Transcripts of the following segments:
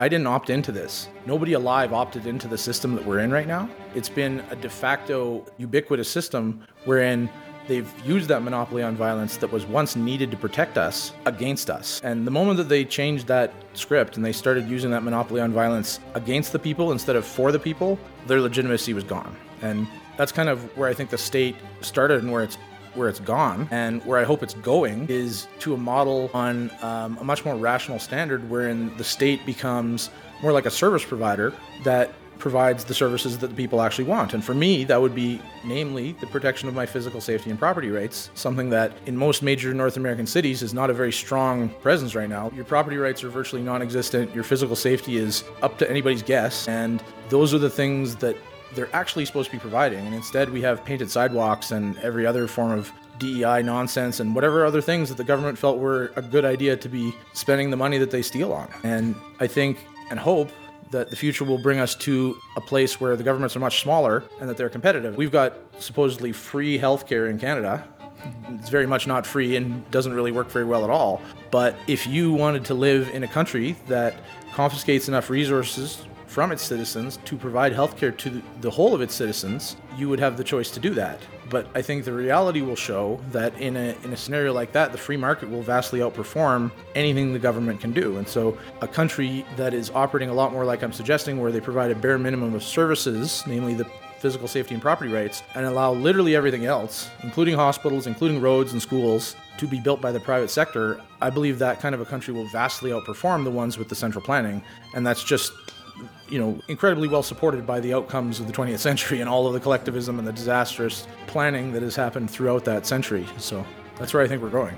I didn't opt into this. Nobody alive opted into the system that we're in right now. It's been a de facto ubiquitous system wherein they've used that monopoly on violence that was once needed to protect us against us. And the moment that they changed that script and they started using that monopoly on violence against the people instead of for the people, their legitimacy was gone. And that's kind of where I think the state started and where it's gone, and where I hope it's going is to a model on a much more rational standard wherein the state becomes more like a service provider that provides the services that the people actually want. And for me, that would be namely the protection of my physical safety and property rights, something that in most major North American cities is not a very strong presence right now. Your property rights are virtually non-existent. Your physical safety is up to anybody's guess. And those are the things that they're actually supposed to be providing. And instead we have painted sidewalks and every other form of DEI nonsense and whatever other things that the government felt were a good idea to be spending the money that they steal on. And I think and hope that the future will bring us to a place where the governments are much smaller and that they're competitive. We've got supposedly free healthcare in Canada. It's very much not free and doesn't really work very well at all. But if you wanted to live in a country that confiscates enough resources from its citizens to provide healthcare to the whole of its citizens, you would have the choice to do that. But I think the reality will show that in a scenario like that, the free market will vastly outperform anything the government can do. And so a country that is operating a lot more like I'm suggesting, where they provide a bare minimum of services, namely the physical safety and property rights, and allow literally everything else, including hospitals, including roads and schools, to be built by the private sector, I believe that kind of a country will vastly outperform the ones with the central planning. And that's just incredibly well supported by the outcomes of the 20th century and all of the collectivism and the disastrous planning that has happened throughout that century. So that's where I think we're going.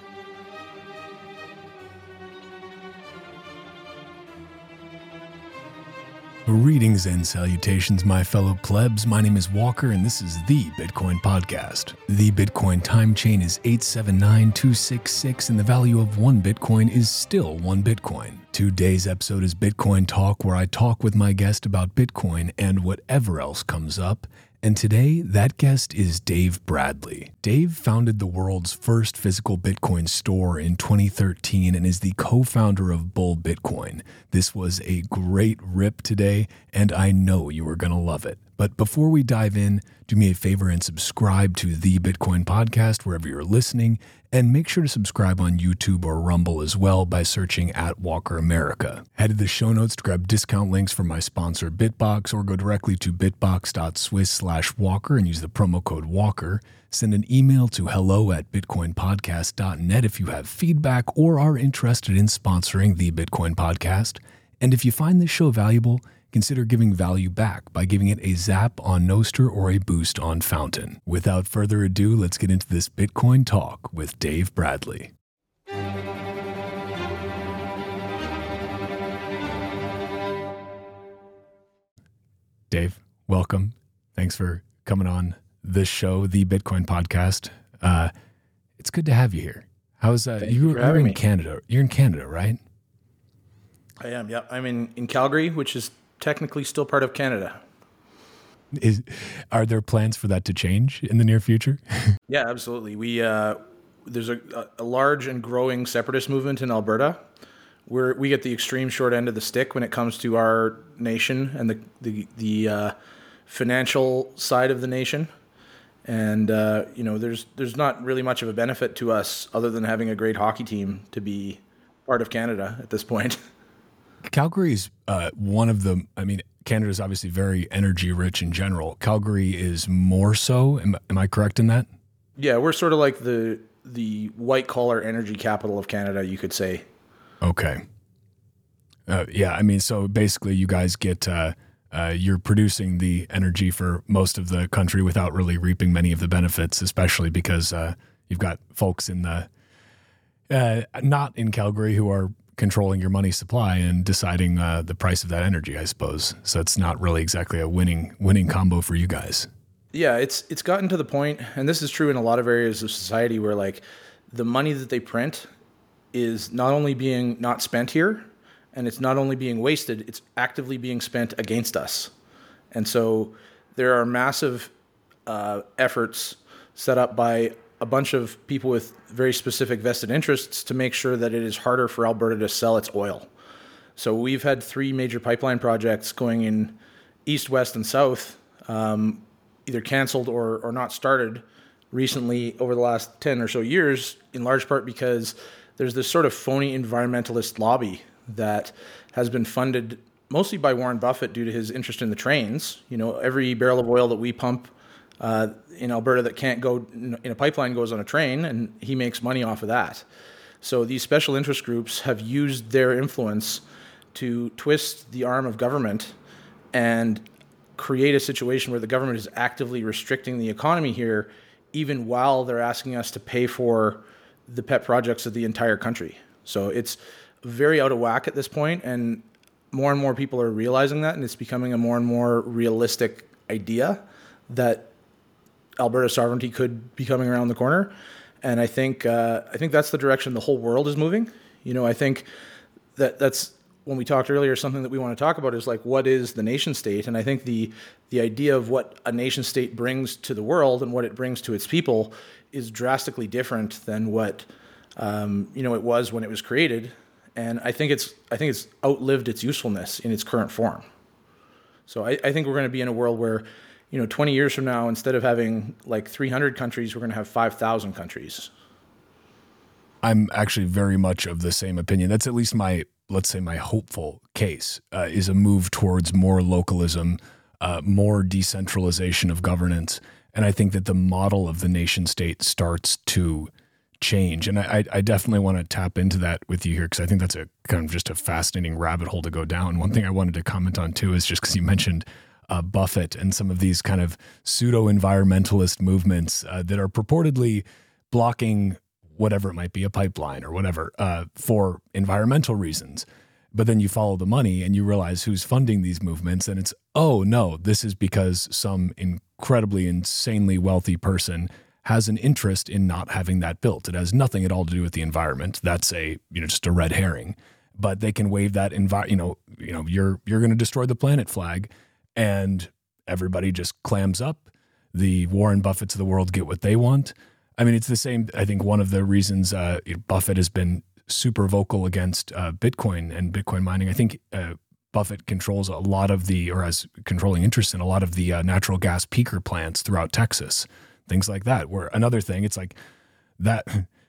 Greetings and salutations, my fellow plebs. My name is Walker, and this is the Bitcoin Podcast. The Bitcoin time chain is 879,266, and the value of one Bitcoin is still one Bitcoin. Today's episode is Bitcoin Talk, where I talk with my guest about Bitcoin and whatever else comes up. And today, that guest is Dave Bradley. Dave founded the world's first physical Bitcoin store in 2013 and is the co-founder of Bull Bitcoin. This was a great rip today, and I know you are going to love it. But before we dive in, do me a favor and subscribe to the Bitcoin Podcast wherever you're listening, and make sure to subscribe on YouTube or Rumble as well by searching at Walker America. Head to the show notes to grab discount links for my sponsor Bitbox, or go directly to bitbox.swiss/Walker and use the promo code Walker. Send an email to hello@bitcoinpodcast.net if you have feedback or are interested in sponsoring the Bitcoin Podcast. And if you find this show valuable, consider giving value back by giving it a zap on Nostr or a boost on Fountain. Without further ado, let's get into this Bitcoin Talk with Dave Bradley. Dave, welcome. Thanks for coming on this show, the Bitcoin Podcast. It's good to have you here. How's you're in Canada? You're in Canada, right? I am. Yeah, I'm in Calgary, which is technically still part of Canada. Are there plans for that to change in the near future? Yeah, absolutely. There's a large and growing separatist movement in Alberta, where we get the extreme short end of the stick when it comes to our nation and the financial side of the nation. And there's not really much of a benefit to us other than having a great hockey team to be part of Canada at this point. Calgary is one of the, Canada is obviously very energy rich in general. Calgary is more so. Am I correct in that? Yeah, we're sort of like the white collar energy capital of Canada, you could say. Okay. So basically you guys get, you're producing the energy for most of the country without really reaping many of the benefits, especially because you've got folks in the, not in Calgary who are controlling your money supply and deciding the price of that energy, I suppose. So it's not really exactly a winning combo for you guys. Yeah, it's gotten to the point, and this is true in a lot of areas of society, where like the money that they print is not only being not spent here, and it's not only being wasted, it's actively being spent against us. And so there are massive efforts set up by a bunch of people with very specific vested interests to make sure that it is harder for Alberta to sell its oil. So we've had 3 major pipeline projects going in east, west, and south, either canceled or not started recently over the last 10 or so years, in large part because there's this sort of phony environmentalist lobby that has been funded mostly by Warren Buffett due to his interest in the trains. Every barrel of oil that we pump in Alberta that can't go in a pipeline goes on a train, and he makes money off of that. So these special interest groups have used their influence to twist the arm of government and create a situation where the government is actively restricting the economy here, even while they're asking us to pay for the pet projects of the entire country. So it's very out of whack at this point, and more people are realizing that, and it's becoming a more and more realistic idea that Alberta sovereignty could be coming around the corner. And I think that's the direction the whole world is moving. I think that's when we talked earlier, something that we want to talk about is like, what is the nation state? And I think the idea of what a nation state brings to the world and what it brings to its people is drastically different than what it was when it was created. And I think it's outlived its usefulness in its current form. So I think we're going to be in a world where 20 years from now, instead of having like 300 countries, we're going to have 5,000 countries. I'm actually very much of the same opinion. That's at least my hopeful case, is a move towards more localism, more decentralization of governance. And I think that the model of the nation state starts to change. And I definitely want to tap into that with you here, because I think that's a kind of just a fascinating rabbit hole to go down. One thing I wanted to comment on too is just because you mentioned Buffett and some of these kind of pseudo-environmentalist movements that are purportedly blocking whatever it might be, a pipeline or whatever, for environmental reasons. But then you follow the money and you realize who's funding these movements, and it's, oh no, this is because some incredibly, insanely wealthy person has an interest in not having that built. It has nothing at all to do with the environment. That's just a red herring. But they can wave that you're going to destroy the planet flag, and everybody just clams up. The Warren Buffetts of the world get what they want. I mean, it's the same. I think one of the reasons Buffett has been super vocal against Bitcoin and Bitcoin mining. I think Buffett controls a lot of has controlling interest in a lot of the natural gas peaker plants throughout Texas, things like that. Where another thing, it's like that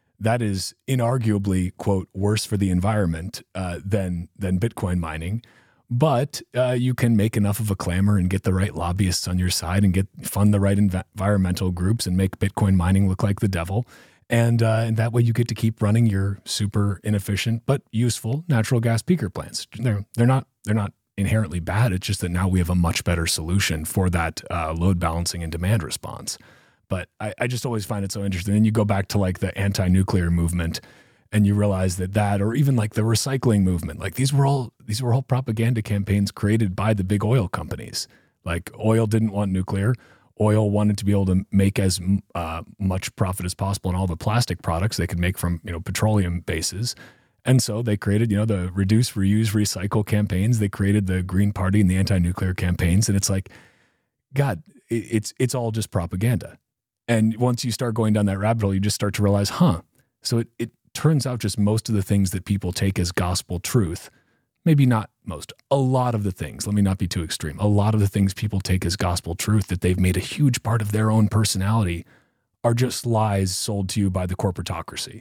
is inarguably, quote, worse for the environment than Bitcoin mining. But you can make enough of a clamor and get the right lobbyists on your side and fund the right environmental groups and make Bitcoin mining look like the devil. And that way you get to keep running your super inefficient but useful natural gas peaker plants. They're not inherently bad. It's just that now we have a much better solution for that load balancing and demand response. But I just always find it so interesting. And you go back to like the anti-nuclear movement, and you realize that, or even like the recycling movement, like these were all propaganda campaigns created by the big oil companies. Like oil didn't want nuclear. Oil wanted to be able to make as much profit as possible on all the plastic products they could make from petroleum bases. And so they created the reduce, reuse, recycle campaigns. They created the Green Party and the anti-nuclear campaigns. And it's like, God, it's all just propaganda. And once you start going down that rabbit hole, you just start to realize, so it turns out just most of the things that people take as gospel truth, maybe not most, a lot of the things, let me not be too extreme, a lot of the things people take as gospel truth that they've made a huge part of their own personality are just lies sold to you by the corporatocracy.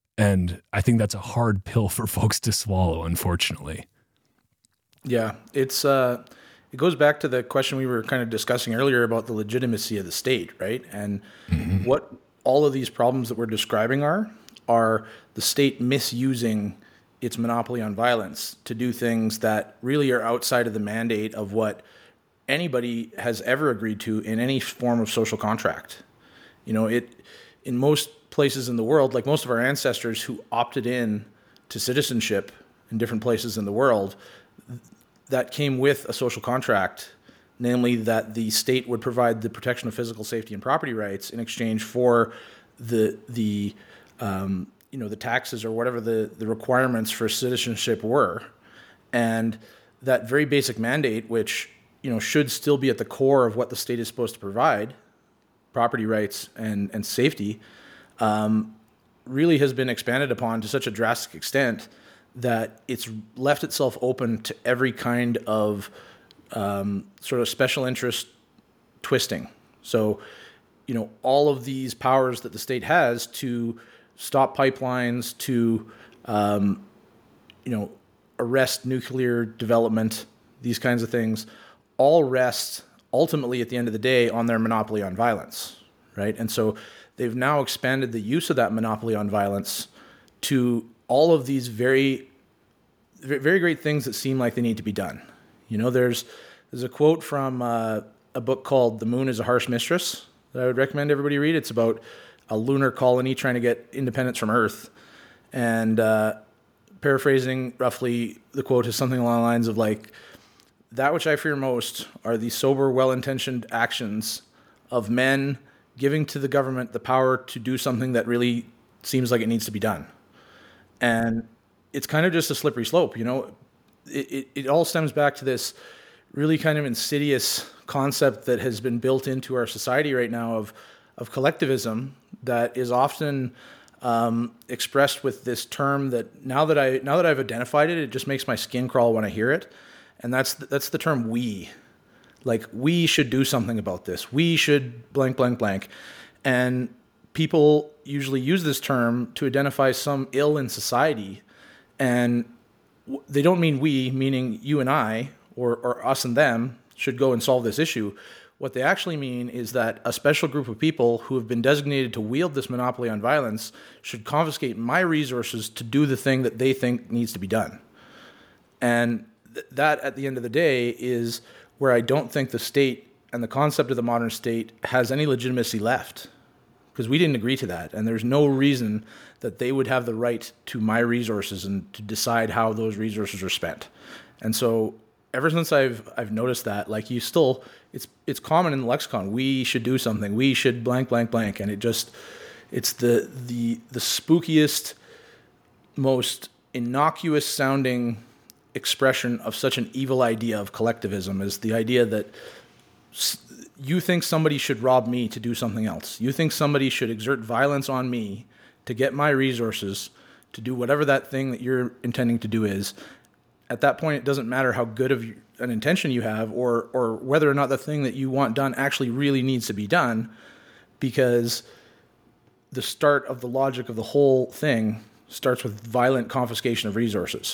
And I think that's a hard pill for folks to swallow, unfortunately. Yeah, it goes back to the question we were kind of discussing earlier about the legitimacy of the state, right? And what all of these problems that we're describing are the state misusing its monopoly on violence to do things that really are outside of the mandate of what anybody has ever agreed to in any form of social contract. In most places in the world, like most of our ancestors who opted in to citizenship in different places in the world, that came with a social contract, namely that the state would provide the protection of physical safety and property rights in exchange for the taxes or whatever the requirements for citizenship were. And that very basic mandate, which, should still be at the core of what the state is supposed to provide, property rights and safety, really has been expanded upon to such a drastic extent that it's left itself open to every kind of sort of special interest twisting. So, all of these powers that the state has to stop pipelines, to, arrest nuclear development, these kinds of things, all rest ultimately at the end of the day on their monopoly on violence, right? And so they've now expanded the use of that monopoly on violence to all of these very, very great things that seem like they need to be done. There's a quote from a book called "The Moon is a Harsh Mistress" that I would recommend everybody read. It's about a lunar colony trying to get independence from Earth. And paraphrasing roughly, the quote is something along the lines of like, "That which I fear most are the sober, well-intentioned actions of men giving to the government the power to do something that really seems like it needs to be done." And it's kind of just a slippery slope, It all stems back to this really kind of insidious concept that has been built into our society right now of collectivism that is often expressed with this term that now that I've identified it, it just makes my skin crawl when I hear it. And that's the term "we." Like, we should do something about this. We should blank, blank, blank. And people usually use this term to identify some ill in society. And they don't mean we, meaning you and I, or us and them, should go and solve this issue. What they actually mean is that a special group of people who have been designated to wield this monopoly on violence should confiscate my resources to do the thing that they think needs to be done. And that, at the end of the day, is where I don't think the state and the concept of the modern state has any legitimacy left, because we didn't agree to that. And there's no reason that they would have the right to my resources and to decide how those resources are spent. And so ever since I've noticed that, like, it's common in the lexicon. We should do something. We should blank, blank, blank. And it's the spookiest, most innocuous sounding expression of such an evil idea of collectivism, is the idea that you think somebody should rob me to do something else. You think somebody should exert violence on me to get my resources to do whatever that thing that you're intending to do is. At that point, it doesn't matter how good of an intention you have, or whether or not the thing that you want done actually really needs to be done, because the start of the logic of the whole thing starts with violent confiscation of resources.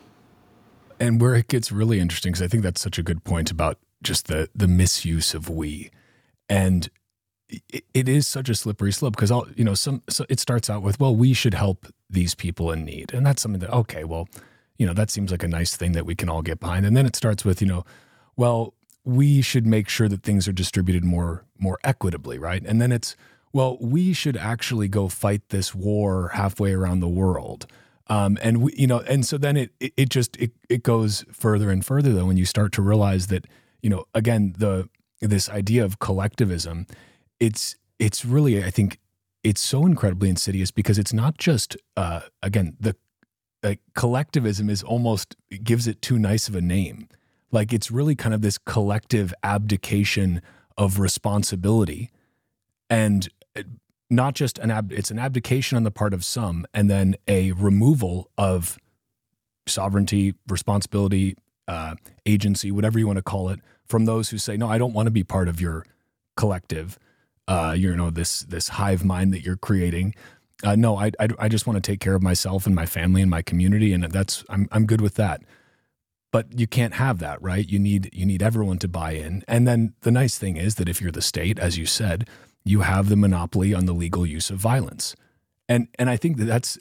And where it gets really interesting, because I think that's such a good point about just the misuse of "we," and it is such a slippery slope, because so it starts out with, well, we should help these people in need, and that's something that, okay, well, that seems like a nice thing that we can all get behind, and then it starts with, well, we should make sure that things are distributed more equitably, right? And then it's, well, we should actually go fight this war halfway around the world. And we, and so then it goes further and further, though, when you start to realize that, again, this idea of collectivism, it's really, I think it's so incredibly insidious, because it's not just, again, collectivism is almost, it gives it too nice of a name. Like, it's really kind of this collective abdication of responsibility, and not just it's an abdication on the part of some, and then a removal of sovereignty, responsibility, agency, whatever you want to call it, from those who say, no, I don't want to be part of your collective, this hive mind that you're creating. No, I just want to take care of myself and my family and my community, and I'm good with that. But you can't have that, right? You need everyone to buy in. And then the nice thing is that if you're the state, as you said, you have the monopoly on the legal use of violence. And I think that's,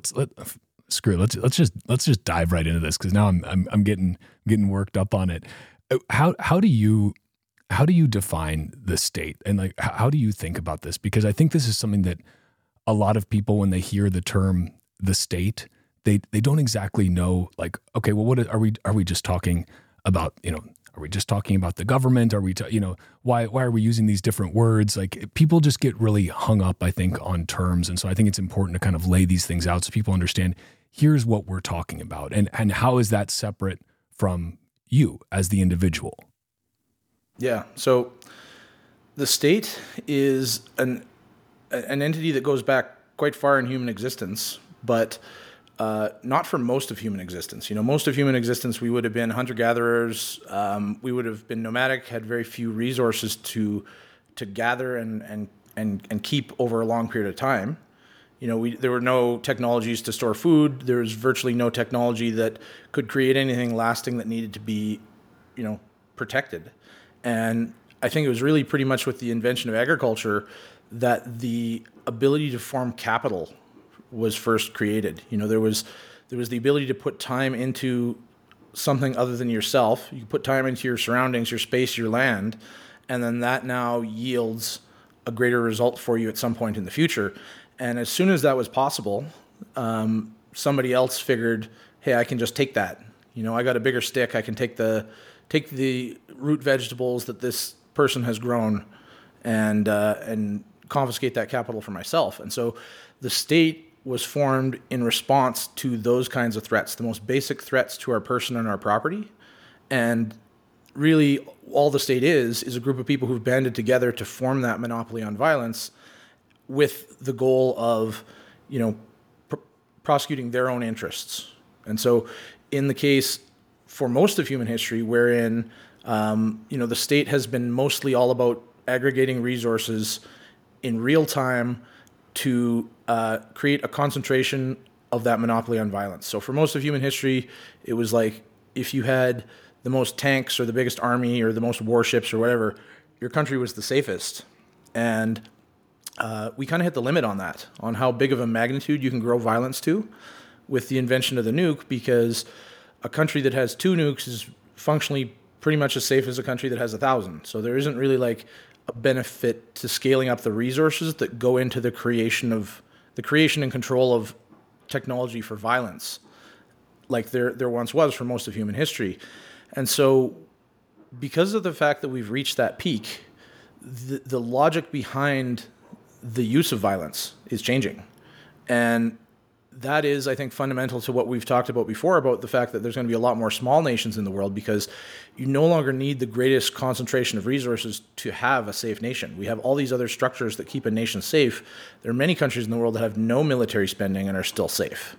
let's just dive right into this, because now I'm getting worked up on it. How do you define the state, and like how do you think about this? Because I think this is something that a lot of people, when they hear the term the state, they don't exactly know, like, okay, well, what are we just talking about? Are we just talking about the government? Are we, why are we using these different words? Like, people just get really hung up, I think, on terms. And so I think it's important to kind of lay these things out so people understand, here's what we're talking about. And how is that separate from you as the individual? Yeah. So the state is an entity that goes back quite far in human existence, but not for most of human existence. Most of human existence, we would have been hunter-gatherers. We would have been nomadic, had very few resources to gather and keep over a long period of time. There were no technologies to store food. There was virtually no technology that could create anything lasting that needed to be, protected. And I think it was really pretty much with the invention of agriculture that the ability to form capital was first created. There was the ability to put time into something other than yourself. You put time into your surroundings, your space, your land, and then that now yields a greater result for you at some point in the future. And as soon as that was possible, somebody else figured, hey, I can just take that. I got a bigger stick. I can take the root vegetables that this person has grown and confiscate that capital for myself. And so the state was formed in response to those kinds of threats, the most basic threats to our person and our property. And really, all the state is a group of people who've banded together to form that monopoly on violence with the goal of, prosecuting their own interests. And so in the case for most of human history, wherein, the state has been mostly all about aggregating resources in real time to create a concentration of that monopoly on violence. So for most of human history, it was like if you had the most tanks or the biggest army or the most warships or whatever, your country was the safest. And we kind of hit the limit on that, on how big of a magnitude you can grow violence to with the invention of the nuke, because a country that has 2 nukes is functionally pretty much as safe as a country that has 1,000. So there isn't really like a benefit to scaling up the resources that go into the creation and control of technology for violence, like there once was for most of human history. And so because of the fact that we've reached that peak, the logic behind the use of violence is changing. And that is, I think, fundamental to what we've talked about before, about the fact that there's going to be a lot more small nations in the world, because you no longer need the greatest concentration of resources to have a safe nation. We have all these other structures that keep a nation safe. There are many countries in the world that have no military spending and are still safe.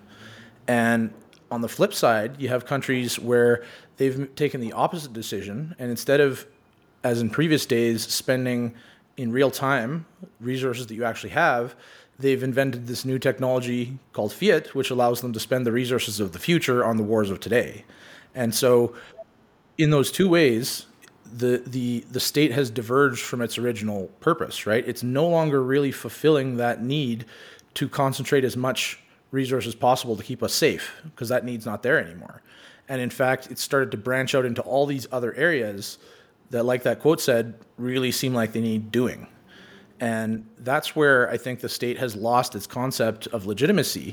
And on the flip side, you have countries where they've taken the opposite decision, and instead of, as in previous days, spending in real time resources that you actually have, they've invented this new technology called fiat, which allows them to spend the resources of the future on the wars of today. And so in those two ways, the state has diverged from its original purpose, right? It's no longer really fulfilling that need to concentrate as much resources as possible to keep us safe, because that need's not there anymore. And in fact, it started to branch out into all these other areas that, like that quote said, really seem like they need doing. And that's where I think the state has lost its concept of legitimacy.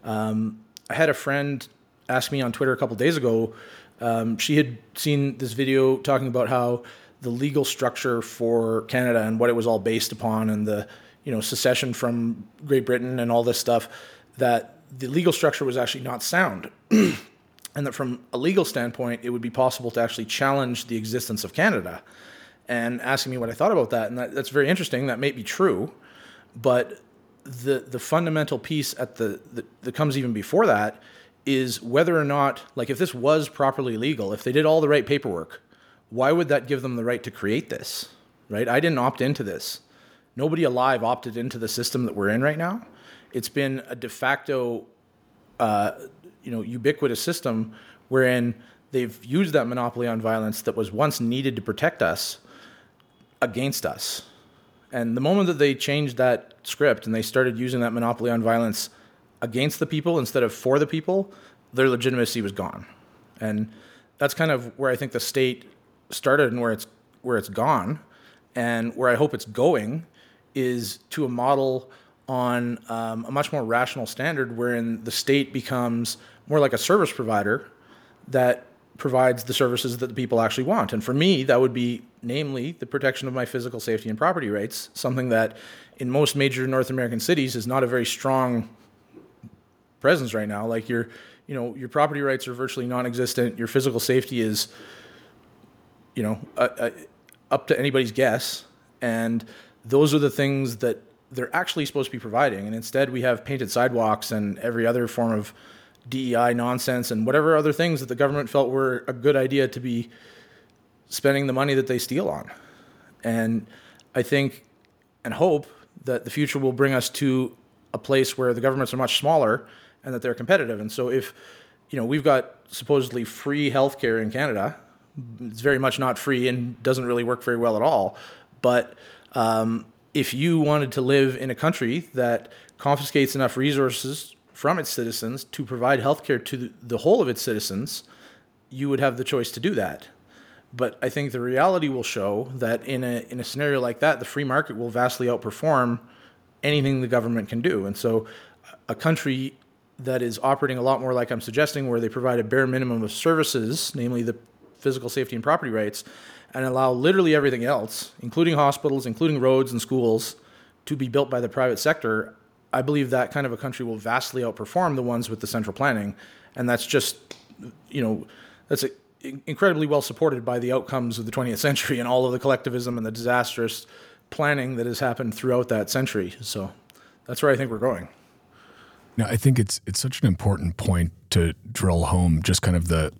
I had a friend ask me on Twitter a couple days ago, she had seen this video talking about how the legal structure for Canada and what it was all based upon, and the secession from Great Britain and all this stuff, that the legal structure was actually not sound. And that from a legal standpoint, it would be possible to actually challenge the existence of Canada. And asking me what I thought about that, and that's very interesting. That may be true, but the fundamental piece that comes even before that is whether or not, like, if this was properly legal, if they did all the right paperwork, why would that give them the right to create this, right? I didn't opt into this. Nobody alive opted into the system that we're in right now. It's been a de facto, ubiquitous system wherein they've used that monopoly on violence that was once needed to protect us against us. And the moment that they changed that script and they started using that monopoly on violence against the people instead of for the people, their legitimacy was gone. And that's kind of where I think the state started and where it's gone, and where I hope it's going is to a model on a much more rational standard, wherein the state becomes more like a service provider that provides the services that the people actually want. And for me, that would be namely the protection of my physical safety and property rights, something that in most major North American cities is not a very strong presence right now. Like your property rights are virtually non-existent. Your physical safety is, up to anybody's guess. And those are the things that they're actually supposed to be providing. And instead we have painted sidewalks and every other form of DEI nonsense and whatever other things that the government felt were a good idea to be spending the money that they steal on. And I think and hope that the future will bring us to a place where the governments are much smaller and that they're competitive. And so if, we've got supposedly free healthcare in Canada, it's very much not free and doesn't really work very well at all. But if you wanted to live in a country that confiscates enough resources from its citizens to provide healthcare to the whole of its citizens, you would have the choice to do that. But I think the reality will show that in a scenario like that, the free market will vastly outperform anything the government can do. And so a country that is operating a lot more like I'm suggesting, where they provide a bare minimum of services, namely the physical safety and property rights, and allow literally everything else, including hospitals, including roads and schools, to be built by the private sector, I believe that kind of a country will vastly outperform the ones with the central planning. And that's just, that's incredibly well supported by the outcomes of the 20th century and all of the collectivism and the disastrous planning that has happened throughout that century. So that's where I think we're going. Now, I think it's such an important point to drill home, just kind of the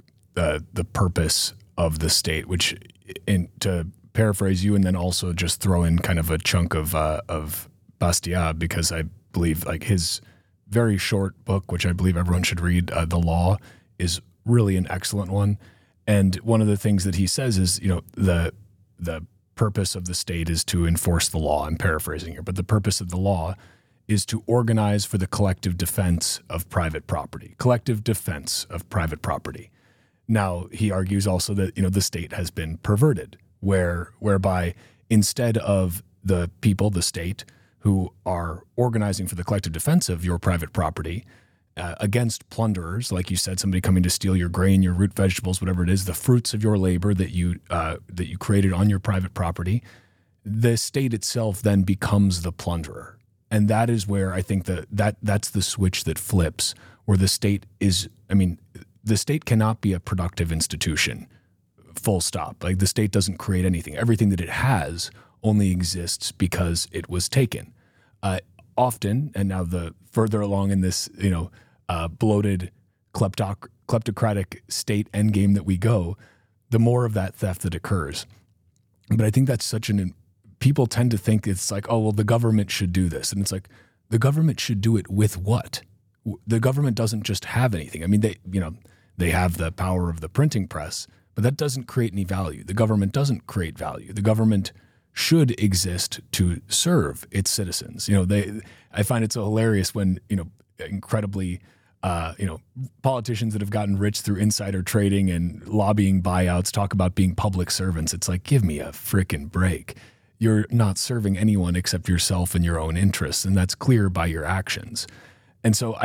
purpose of the state, which, to paraphrase you, and then also just throw in kind of a chunk of Bastiat, because I believe like his very short book, which I believe everyone should read, The Law, is really an excellent one. And one of the things that he says is, the purpose of the state is to enforce the law. I'm paraphrasing here, but the purpose of the law is to organize for the collective defense of private property. Collective defense of private property. Now, he argues also that, the state has been perverted, whereby instead of the people, the state, who are organizing for the collective defense of your private property against plunderers, like you said, somebody coming to steal your grain, your root vegetables, whatever it is, the fruits of your labor that you created on your private property, the state itself then becomes the plunderer. And that is where I think that's the switch that flips, where the state is, the state cannot be a productive institution, full stop. Like, the state doesn't create anything. Everything that it has only exists because it was taken. Often, and now the further along in this, bloated kleptocratic state endgame that we go, the more of that theft that occurs. But I think that's people tend to think it's like, oh, well, the government should do this. And it's like, the government should do it with what? The government doesn't just have anything. They have the power of the printing press, but that doesn't create any value. The government doesn't create value. The government should exist to serve its citizens. I find it so hilarious when, incredibly, politicians that have gotten rich through insider trading and lobbying buyouts talk about being public servants. It's like, give me a frickin' break. You're not serving anyone except yourself and your own interests, and that's clear by your actions. And so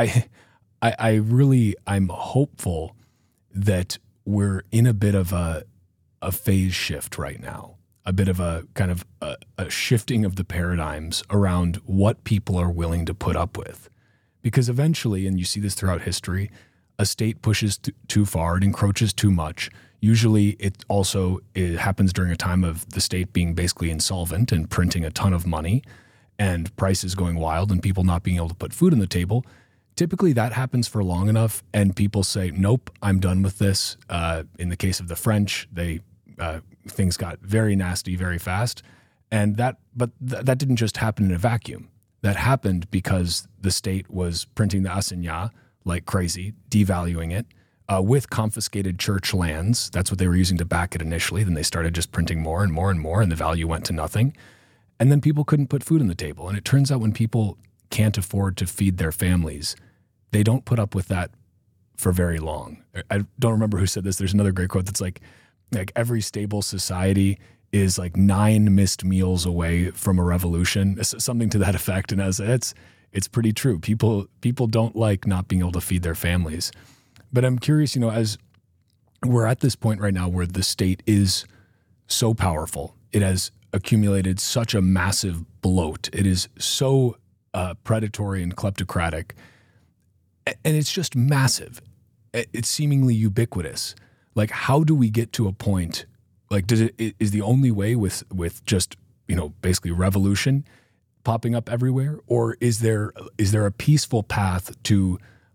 I'm hopeful that we're in a bit of a phase shift right now. A bit of a kind of a shifting of the paradigms around what people are willing to put up with. Because eventually, and you see this throughout history, a state pushes too far, it encroaches too much. Usually it happens during a time of the state being basically insolvent and printing a ton of money and prices going wild and people not being able to put food on the table. Typically that happens for long enough and people say, nope, I'm done with this. In the case of the French, things got very nasty very fast. But that didn't just happen in a vacuum. That happened because the state was printing the assignat like crazy, devaluing it, with confiscated church lands. That's what they were using to back it initially. Then they started just printing more and more and more, and the value went to nothing. And then people couldn't put food on the table. And it turns out when people can't afford to feed their families, they don't put up with that for very long. I don't remember who said this. There's another great quote that's like every stable society is like 9 missed meals away from a revolution, something to that effect. And it's pretty true. People don't like not being able to feed their families. But I'm curious, as we're at this point right now where the state is so powerful, it has accumulated such a massive bloat. It is so predatory and kleptocratic, and it's just massive. It's seemingly ubiquitous. Like, how do we get to a point? Like, is the only way with just, basically revolution popping up everywhere? Or is there a peaceful path to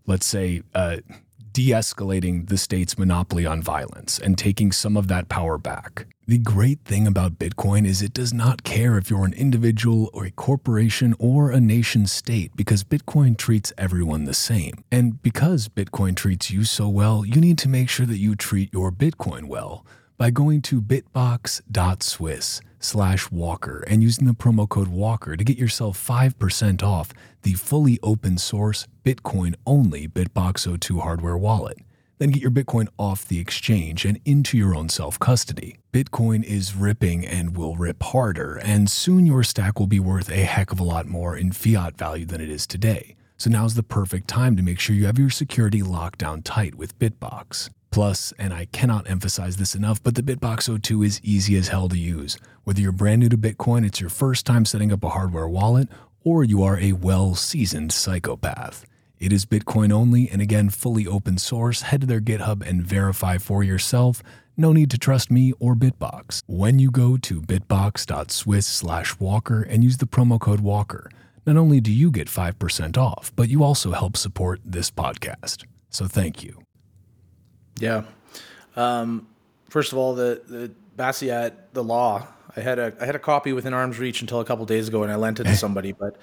let's say, de-escalating the state's monopoly on violence and taking some of that power back. The great thing about Bitcoin is it does not care if you're an individual or a corporation or a nation state, because Bitcoin treats everyone the same. And because Bitcoin treats you so well, you need to make sure that you treat your Bitcoin well by going to bitbox.swiss/Walker and using the promo code Walker to get yourself 5% off the fully open source Bitcoin only BitBox02 hardware wallet. Then get your Bitcoin off the exchange and into your own self-custody. Bitcoin is ripping and will rip harder, and soon your stack will be worth a heck of a lot more in fiat value than it is today. So now's the perfect time to make sure you have your security locked down tight with Bitbox. Plus, and I cannot emphasize this enough, but the BitBox02 is easy as hell to use. Whether you're brand new to Bitcoin, it's your first time setting up a hardware wallet, or you are a well-seasoned psychopath. It is Bitcoin only, and again, fully open source. Head to their GitHub and verify for yourself. No need to trust me or Bitbox. When you go to bitbox.swiss/Walker and use the promo code Walker, not only do you get 5% off, but you also help support this podcast. So thank you. Yeah. First of all, the Bastiat, the law, I had a copy within arm's reach until a couple days ago, and I lent it to somebody, but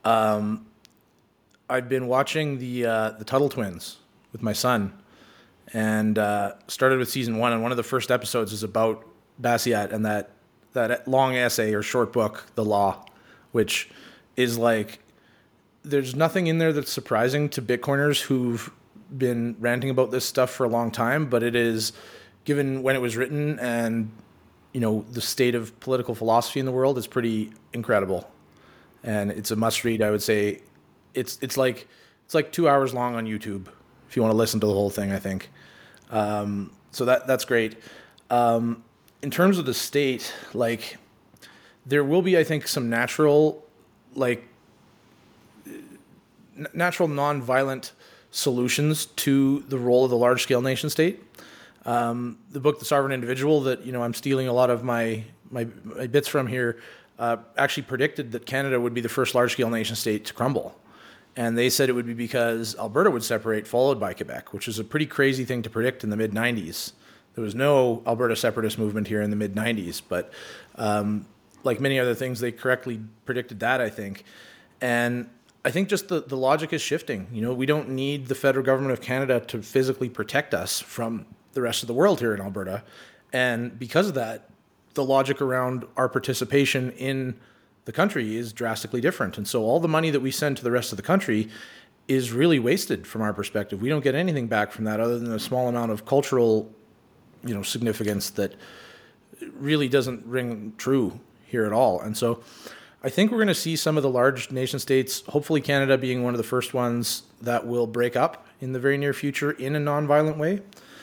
I'd been watching the Tuttle Twins with my son, and started with season 1, and one of the first episodes is about Bastiat and that long essay or short book, The Law, which is like, there's nothing in there that's surprising to Bitcoiners who've been ranting about this stuff for a long time, but it is, given when it was written and, you know, the state of political philosophy in the world, is pretty incredible. And it's a must read, I would say. It's like 2 hours long on YouTube if you want to listen to the whole thing, I think. So that's great. In terms of the state, like, there will be, I think, some natural non-violent solutions to the role of the large-scale nation state. The book, The Sovereign Individual, that, you know, I'm stealing a lot of my bits from here, actually predicted that Canada would be the first large-scale nation state to crumble. And they said it would be because Alberta would separate, followed by Quebec, which is a pretty crazy thing to predict in the mid-90s. There was no Alberta separatist movement here in the mid-90s, but like many other things, they correctly predicted that, I think. And I think just the logic is shifting. You know, we don't need the federal government of Canada to physically protect us from the rest of the world here in Alberta. And because of that, the logic around our participation in the country is drastically different. And so all the money that we send to the rest of the country is really wasted from our perspective. We don't get anything back from that other than a small amount of cultural, you know, significance that really doesn't ring true here at all. And so I think we're going to see some of the large nation states, hopefully Canada being one of the first ones, that will break up in the very near future in a non-violent way.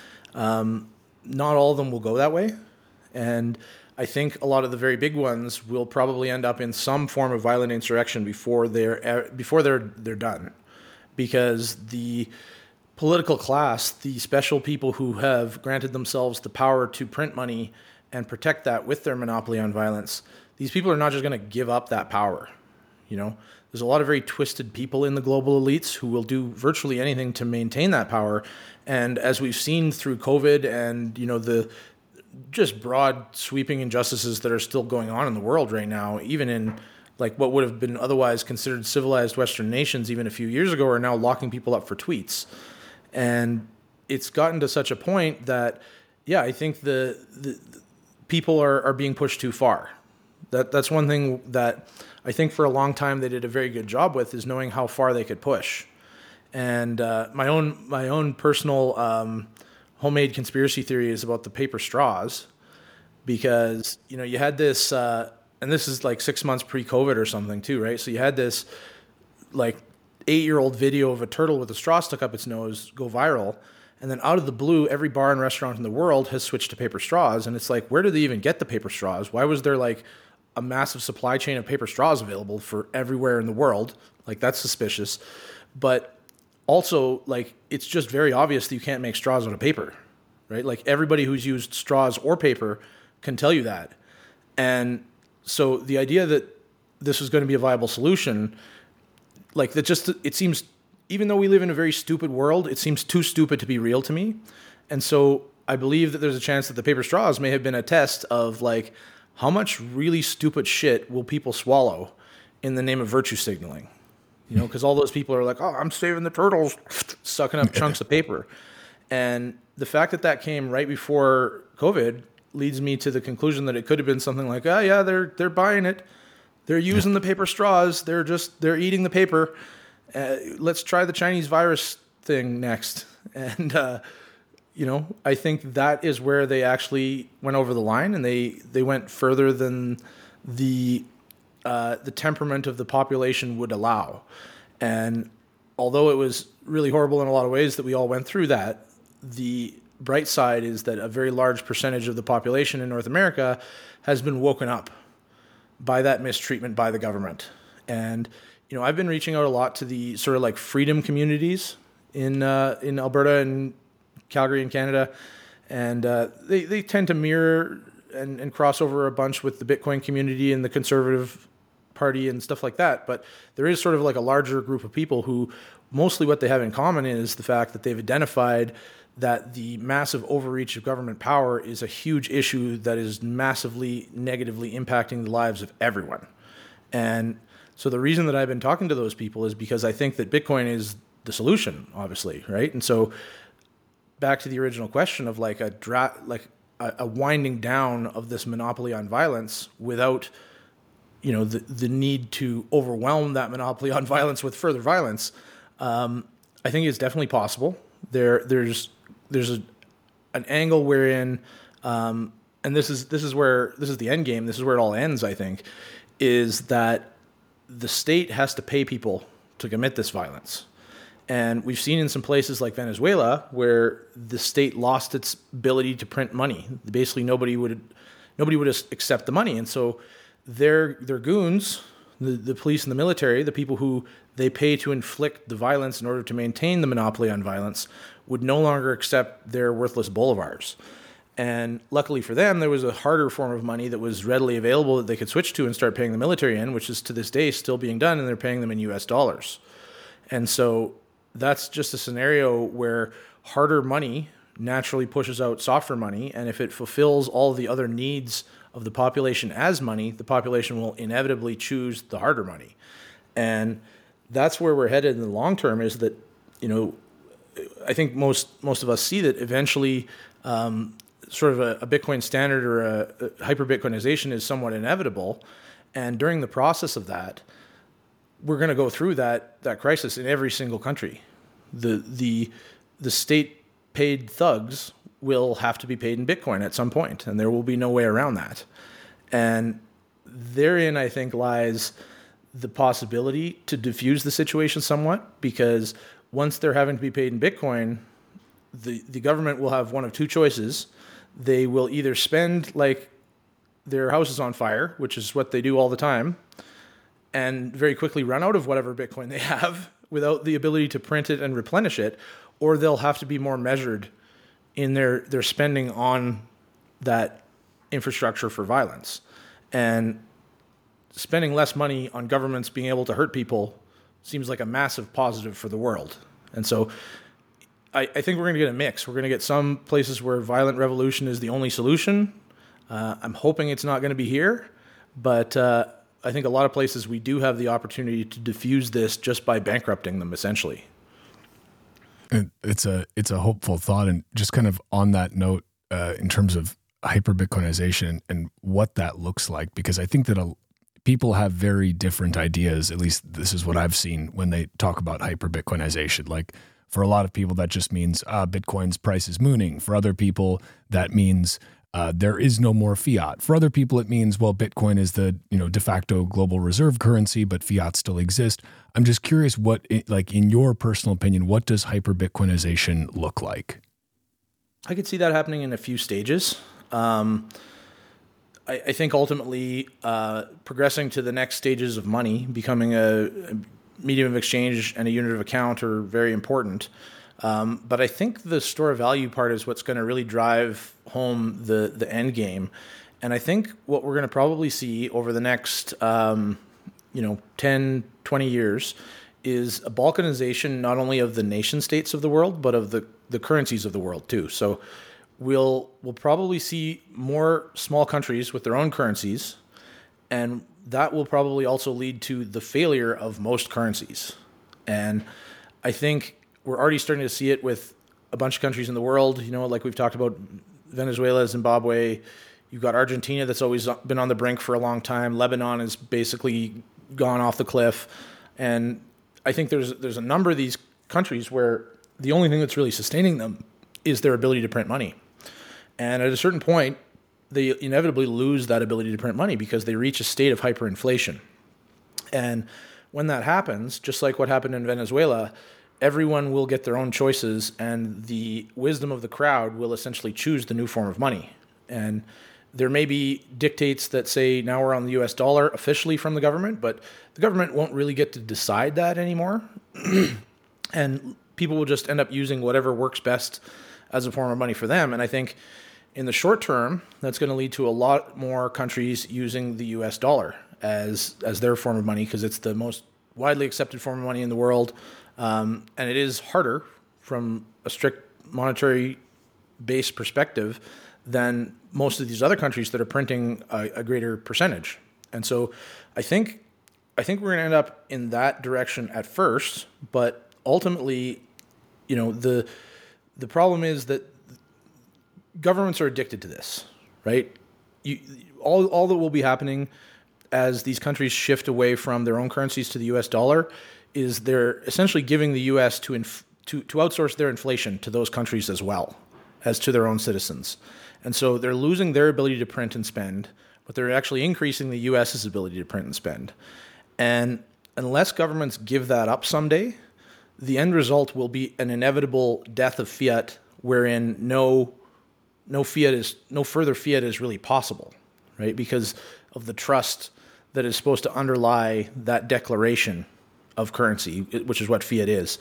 Not all of them will go that way. And I think a lot of the very big ones will probably end up in some form of violent insurrection before they're done, because the political class, the special people who have granted themselves the power to print money and protect that with their monopoly on violence, these people are not just going to give up that power. You know, there's a lot of very twisted people in the global elites who will do virtually anything to maintain that power. And as we've seen through COVID and, you know, the just broad sweeping injustices that are still going on in the world right now, even in like what would have been otherwise considered civilized Western nations even a few years ago, are now locking people up for tweets. And it's gotten to such a point that, yeah, I think the people are being pushed too far. That's one thing that I think for a long time they did a very good job with, is knowing how far they could push. And my own personal homemade conspiracy theory is about the paper straws, because, you know, you had this, and this is like 6 months pre-COVID or something too, right? So you had this like 8-year-old video of a turtle with a straw stuck up its nose go viral. And then out of the blue, every bar and restaurant in the world has switched to paper straws. And it's like, where did they even get the paper straws? Why was there like a massive supply chain of paper straws available for everywhere in the world? Like, that's suspicious. But also, like, it's just very obvious that you can't make straws out of paper, right? Like, everybody who's used straws or paper can tell you that. And so the idea that this is going to be a viable solution, like, that just, it seems even though we live in a very stupid world, it seems too stupid to be real to me. And so I believe that there's a chance that the paper straws may have been a test of like, how much really stupid shit will people swallow in the name of virtue signaling? You know, because all those people are like, oh, I'm saving the turtles, sucking up chunks of paper. And the fact that that came right before COVID leads me to the conclusion that it could have been something like, oh yeah, they're buying it. They're using the paper straws. They're eating the paper. Let's try the Chinese virus thing next. And, you know, I think that is where they actually went over the line, and they went further than the temperament of the population would allow. And although it was really horrible in a lot of ways that we all went through that, the bright side is that a very large percentage of the population in North America has been woken up by that mistreatment by the government. And, you know, I've been reaching out a lot to the sort of like freedom communities in Alberta and Calgary in Canada. And they tend to mirror and cross over a bunch with the Bitcoin community and the Conservative Party and stuff like that. But there is sort of like a larger group of people who mostly what they have in common is the fact that they've identified that the massive overreach of government power is a huge issue that is massively negatively impacting the lives of everyone. And so the reason that I've been talking to those people is because I think that Bitcoin is the solution, obviously, right? And so back to the original question of like a winding down of this monopoly on violence without, you know, the need to overwhelm that monopoly on violence with further violence, I think it's definitely possible. There's an angle wherein, and this is the end game. This is where it all ends. I think is that the state has to pay people to commit this violence, and we've seen in some places like Venezuela where the state lost its ability to print money. Basically, nobody would accept the money, and so their goons, the police and the military, the people who they pay to inflict the violence in order to maintain the monopoly on violence, would no longer accept their worthless bolivars. And luckily for them, there was a harder form of money that was readily available that they could switch to and start paying the military in, which is to this day still being done, and they're paying them in US dollars. And so that's just a scenario where harder money naturally pushes out softer money, and if it fulfills all the other needs of the population as money, the population will inevitably choose the harder money. And that's where we're headed in the long term, is that, you know, I think most of us see that eventually sort of a Bitcoin standard or a hyper-Bitcoinization is somewhat inevitable. And during the process of that, we're going to go through that crisis in every single country. The state-paid thugs will have to be paid in Bitcoin at some point, and there will be no way around that. And therein, I think, lies the possibility to diffuse the situation somewhat, because once they're having to be paid in Bitcoin, the government will have one of two choices. They will either spend like their house is on fire, which is what they do all the time, and very quickly run out of whatever Bitcoin they have without the ability to print it and replenish it, or they'll have to be more measured in their spending on that infrastructure for violence. And spending less money on governments being able to hurt people seems like a massive positive for the world. And so I think we're going to get a mix. We're going to get some places where violent revolution is the only solution. I'm hoping it's not going to be here, but I think a lot of places we do have the opportunity to diffuse this just by bankrupting them, essentially. It's a hopeful thought. And just kind of on that note, in terms of hyper-Bitcoinization and what that looks like, because I think that people have very different ideas. At least this is what I've seen when they talk about hyper-Bitcoinization. Like, for a lot of people, that just means Bitcoin's price is mooning. For other people, that means there is no more fiat. For other people, it means, well, Bitcoin is the de facto global reserve currency, but fiat still exists. I'm just curious, what, like, in your personal opinion, what does hyper-Bitcoinization look like? I could see that happening in a few stages. I think ultimately progressing to the next stages of money, becoming a medium of exchange and a unit of account are very important. But I think the store of value part is what's going to really drive home the end game. And I think what we're going to probably see over the next 10, 20 years is a balkanization not only of the nation states of the world, but of the currencies of the world too. So we'll probably see more small countries with their own currencies, and that will probably also lead to the failure of most currencies. And I think we're already starting to see it with a bunch of countries in the world, like we've talked about Venezuela, Zimbabwe. You've got Argentina that's always been on the brink for a long time. Lebanon has basically gone off the cliff. And I think there's a number of these countries where the only thing that's really sustaining them is their ability to print money. And at a certain point, they inevitably lose that ability to print money because they reach a state of hyperinflation. And when that happens, just like what happened in Venezuela, everyone will get their own choices, and the wisdom of the crowd will essentially choose the new form of money. And there may be dictates that say now we're on the US dollar officially from the government, but the government won't really get to decide that anymore. And people will just end up using whatever works best as a form of money for them. And I think in the short term, that's going to lead to a lot more countries using the US dollar as their form of money because it's the most widely accepted form of money in the world. And it is harder from a strict monetary-based perspective than most of these other countries that are printing a greater percentage. And so I think we're going to end up in that direction at first, but ultimately, the problem is that governments are addicted to this, right? All that will be happening as these countries shift away from their own currencies to the US dollar is they're essentially giving the US to outsource their inflation to those countries as well as to their own citizens. And so they're losing their ability to print and spend, but they're actually increasing the US's ability to print and spend. And unless governments give that up someday, the end result will be an inevitable death of fiat wherein no further fiat is really possible, right? Because of the trust that is supposed to underlie that declaration of currency, which is what fiat is,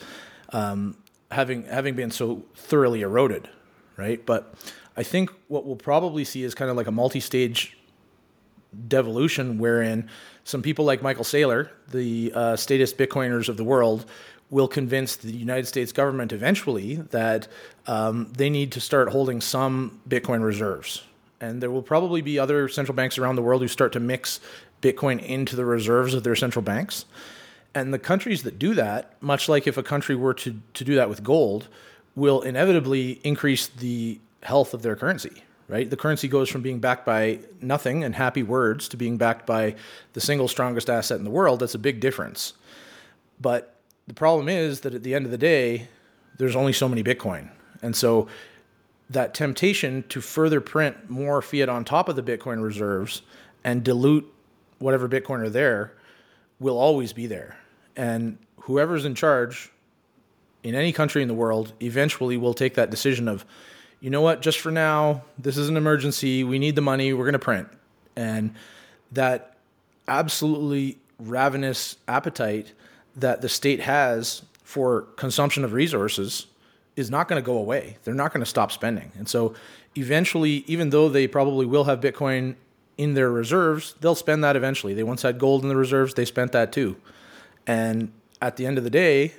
having been so thoroughly eroded, right? But I think what we'll probably see is kind of like a multi-stage devolution wherein some people like Michael Saylor, the statist Bitcoiners of the world, will convince the United States government eventually that they need to start holding some Bitcoin reserves. And there will probably be other central banks around the world who start to mix Bitcoin into the reserves of their central banks. And the countries that do that, much like if a country were to do that with gold, will inevitably increase the health of their currency, right? The currency goes from being backed by nothing and happy words to being backed by the single strongest asset in the world. That's a big difference. But the problem is that at the end of the day, there's only so many Bitcoin. And so that temptation to further print more fiat on top of the Bitcoin reserves and dilute whatever Bitcoin are there will always be there. And whoever's in charge in any country in the world eventually will take that decision of, you know what, just for now, this is an emergency. We need the money. We're going to print. And that absolutely ravenous appetite that the state has for consumption of resources is not going to go away. They're not going to stop spending. And so eventually, even though they probably will have Bitcoin in their reserves, they'll spend that eventually. They once had gold in the reserves. They spent that too. And at the end of the day,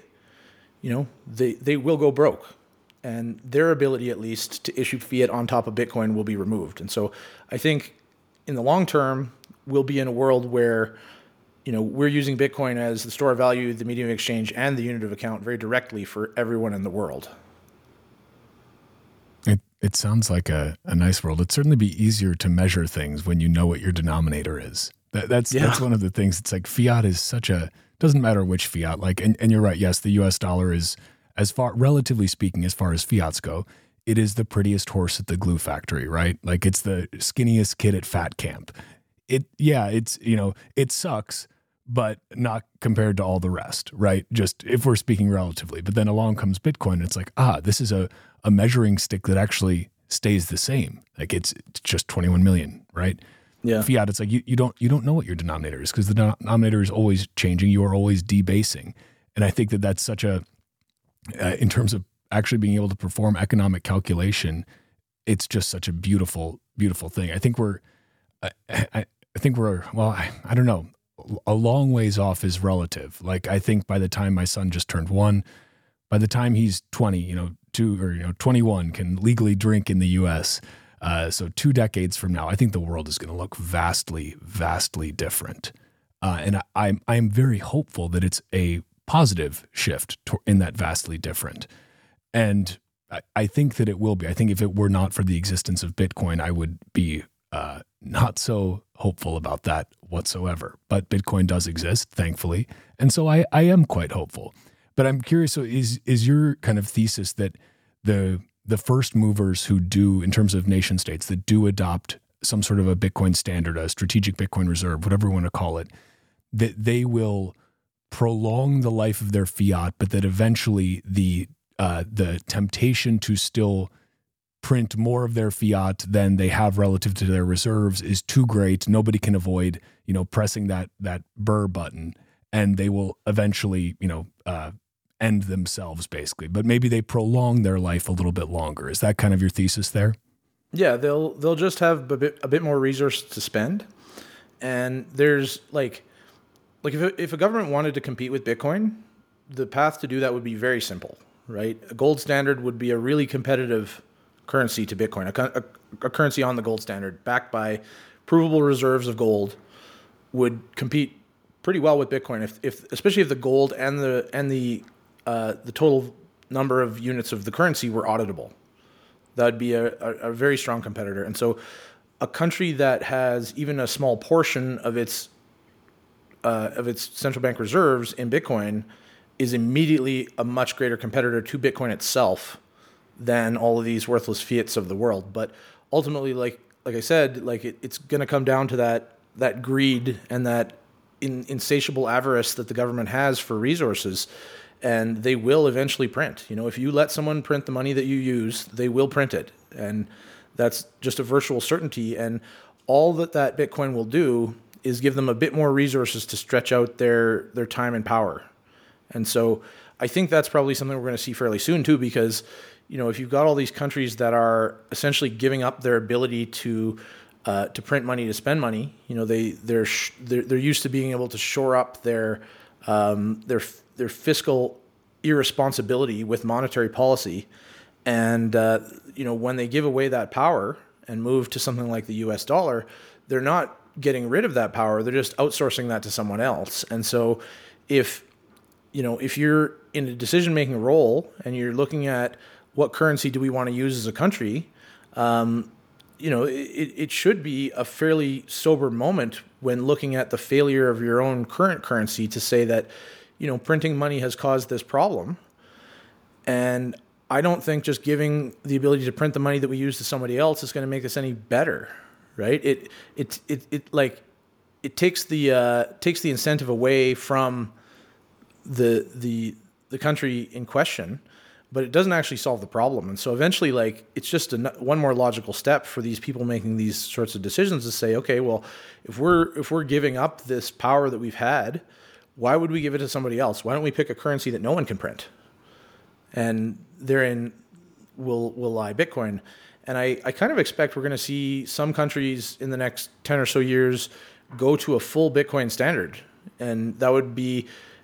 they will go broke. And their ability, at least, to issue fiat on top of Bitcoin will be removed. And so I think in the long term, we'll be in a world where we're using Bitcoin as the store of value, the medium of exchange, and the unit of account very directly for everyone in the world. It sounds like a nice world. It'd certainly be easier to measure things when you know what your denominator is. That's one of the things. It's like fiat is doesn't matter which fiat. Like, and you're right. Yes, the US dollar is, as far, relatively speaking, as far as fiats go, it is the prettiest horse at the glue factory, right? Like it's the skinniest kid at fat camp. It sucks, but not compared to all the rest, right? Just if we're speaking relatively. But then along comes Bitcoin, and it's like, this is a measuring stick that actually stays the same. Like it's just 21 million, right? Yeah. Fiat, it's like you don't know what your denominator is because the denominator is always changing. You are always debasing. And I think that's such a, in terms of actually being able to perform economic calculation, it's just such a beautiful, beautiful thing. I think I don't know. a long ways off is relative. Like, I think by the time my son just turned 1, by the time he's 20, 21, can legally drink in the U.S., so 2 decades from now, I think the world is going to look vastly, vastly different. And I'm very hopeful that it's a positive shift in that vastly different. And I think that it will be. I think if it were not for the existence of Bitcoin, I would be not so hopeful about that whatsoever. But Bitcoin does exist, thankfully. And so I am quite hopeful. But I'm curious, so is your kind of thesis that the first movers who do, in terms of nation states, that do adopt some sort of a Bitcoin standard, a strategic Bitcoin reserve, whatever you want to call it, that they will prolong the life of their fiat, but that eventually the temptation to still print more of their fiat than they have relative to their reserves is too great. Nobody can avoid, pressing that burr button, and they will eventually, end themselves basically. But maybe they prolong their life a little bit longer. Is that kind of your thesis there? Yeah, they'll just have a bit more resources to spend, and there's like if a government wanted to compete with Bitcoin, the path to do that would be very simple, right? A gold standard would be a really competitive currency to Bitcoin, a currency on the gold standard backed by provable reserves of gold would compete pretty well with Bitcoin, especially if the gold and the total number of units of the currency were auditable. That would be a very strong competitor. And so a country that has even a small portion of its central bank reserves in Bitcoin is immediately a much greater competitor to Bitcoin itself than all of these worthless fiats of the world. But ultimately, like I said, it's going to come down to that greed and that insatiable avarice that the government has for resources, and they will eventually print. If you let someone print the money that you use, they will print it, and that's just a virtual certainty. And all that Bitcoin will do is give them a bit more resources to stretch out their time and power. And so I think that's probably something we're going to see fairly soon too, because if you've got all these countries that are essentially giving up their ability to print money, to spend money, they're used to being able to shore up their fiscal irresponsibility with monetary policy, and when they give away that power and move to something like the U.S. dollar, they're not getting rid of that power; they're just outsourcing that to someone else. And so, if you're in a decision-making role and you're looking at what currency do we want to use as a country, it should be a fairly sober moment when looking at the failure of your own current currency to say that, printing money has caused this problem. And I don't think just giving the ability to print the money that we use to somebody else is going to make this any better, right? It takes the incentive away from the country in question, but it doesn't actually solve the problem. And so eventually, it's just one more logical step for these people making these sorts of decisions to say, okay, well, if we're giving up this power that we've had, why would we give it to somebody else? Why don't we pick a currency that no one can print? And therein will lie Bitcoin. And I kind of expect we're going to see some countries in the next 10 or so years go to a full Bitcoin standard. And that would be,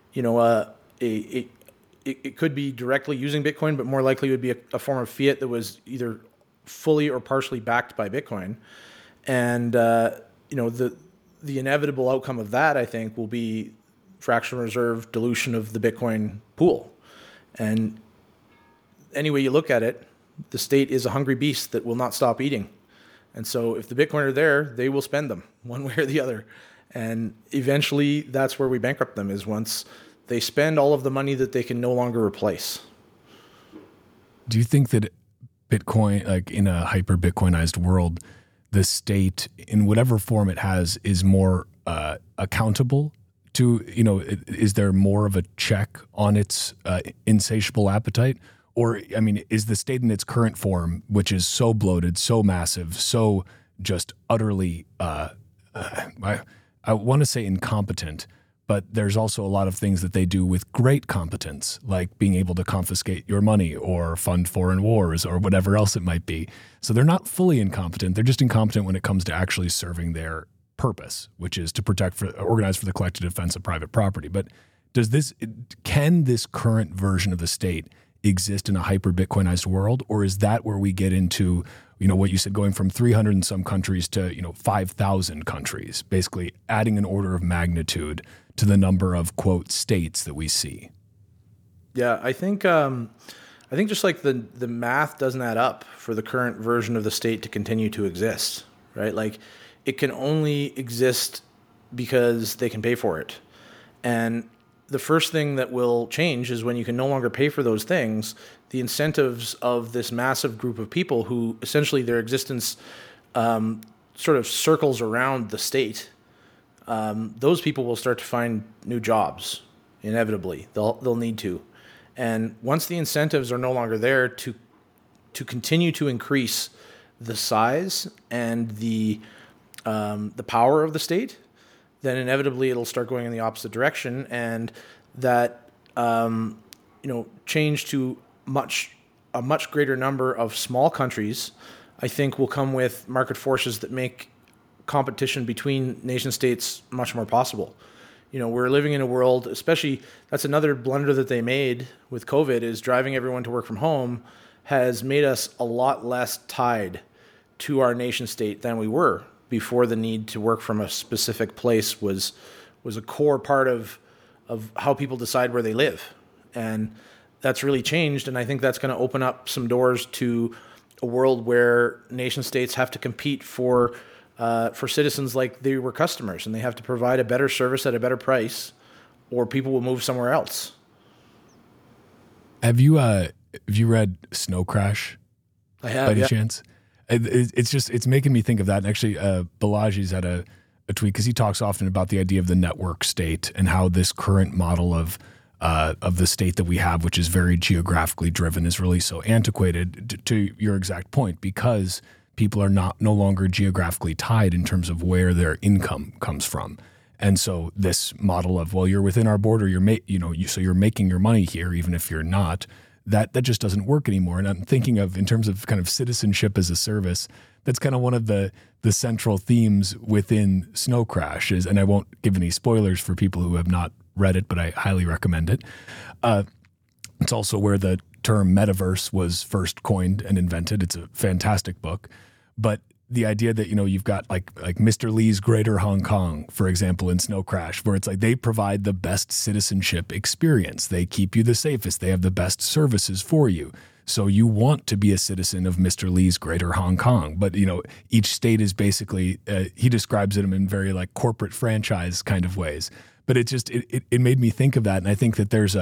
it could be directly using Bitcoin, but more likely it would be a form of fiat that was either fully or partially backed by Bitcoin. And, the inevitable outcome of that, I think, will be fractional reserve dilution of the Bitcoin pool. And any way you look at it, the state is a hungry beast that will not stop eating. And so if the Bitcoin are there, they will spend them one way or the other. And eventually that's where we bankrupt them, is once they spend all of the money that they can no longer replace. Do you think that Bitcoin, like in a hyper Bitcoinized world, the state in whatever form it has is more accountable to, is there more of a check on its insatiable appetite? Or, is the state in its current form, which is so bloated, so massive, so just utterly, I want to say incompetent, but there's also a lot of things that they do with great competence, like being able to confiscate your money or fund foreign wars or whatever else it might be. So they're not fully incompetent. They're just incompetent when it comes to actually serving their purpose, which is to organize for the collective defense of private property. But can this current version of the state exist in a hyper Bitcoinized world, or is that where we get into, what you said, going from 300 and some countries to 5,000 countries, basically adding an order of magnitude to the number of quote states that we see? Yeah, I think just like the math doesn't add up for the current version of the state to continue to exist, right? Like, it can only exist because they can pay for it. And the first thing that will change is when you can no longer pay for those things, the incentives of this massive group of people who essentially their existence sort of circles around the state, those people will start to find new jobs, inevitably. They'll need to. And once the incentives are no longer there to continue to increase the size and the power of the state, then inevitably it'll start going in the opposite direction, and that change to a much greater number of small countries, I think, will come with market forces that make competition between nation states much more possible. We're living in a world, especially, that's another blunder that they made with COVID, is driving everyone to work from home has made us a lot less tied to our nation state than we were before. The need to work from a specific place was a core part of how people decide where they live. And that's really changed. And I think that's going to open up some doors to a world where nation states have to compete for citizens like they were customers, and they have to provide a better service at a better price, or people will move somewhere else. Have you read Snow Crash? I have, by any yeah. chance? It's making me think of that. And actually, Balaji's had a tweet, because he talks often about the idea of the network state and how this current model of the state that we have, which is very geographically driven, is really so antiquated, to your exact point, because people are no longer geographically tied in terms of where their income comes from. And so this model of, well, you're within our border, so you're making your money here, even if you're not, that just doesn't work anymore. And I'm thinking of, in terms of kind of citizenship as a service, that's kind of one of the central themes within Snow Crash is, and I won't give any spoilers for people who have not read it, but I highly recommend it. It's also where the term metaverse was first coined and invented. It's a fantastic book. But the idea that, you've got like Mr. Lee's Greater Hong Kong, for example, in Snow Crash, where it's like they provide the best citizenship experience. They keep you the safest. They have the best services for you. So you want to be a citizen of Mr. Lee's Greater Hong Kong. But, each state is basically, he describes it in very like corporate franchise kind of ways. But it made me think of that. And I think that there's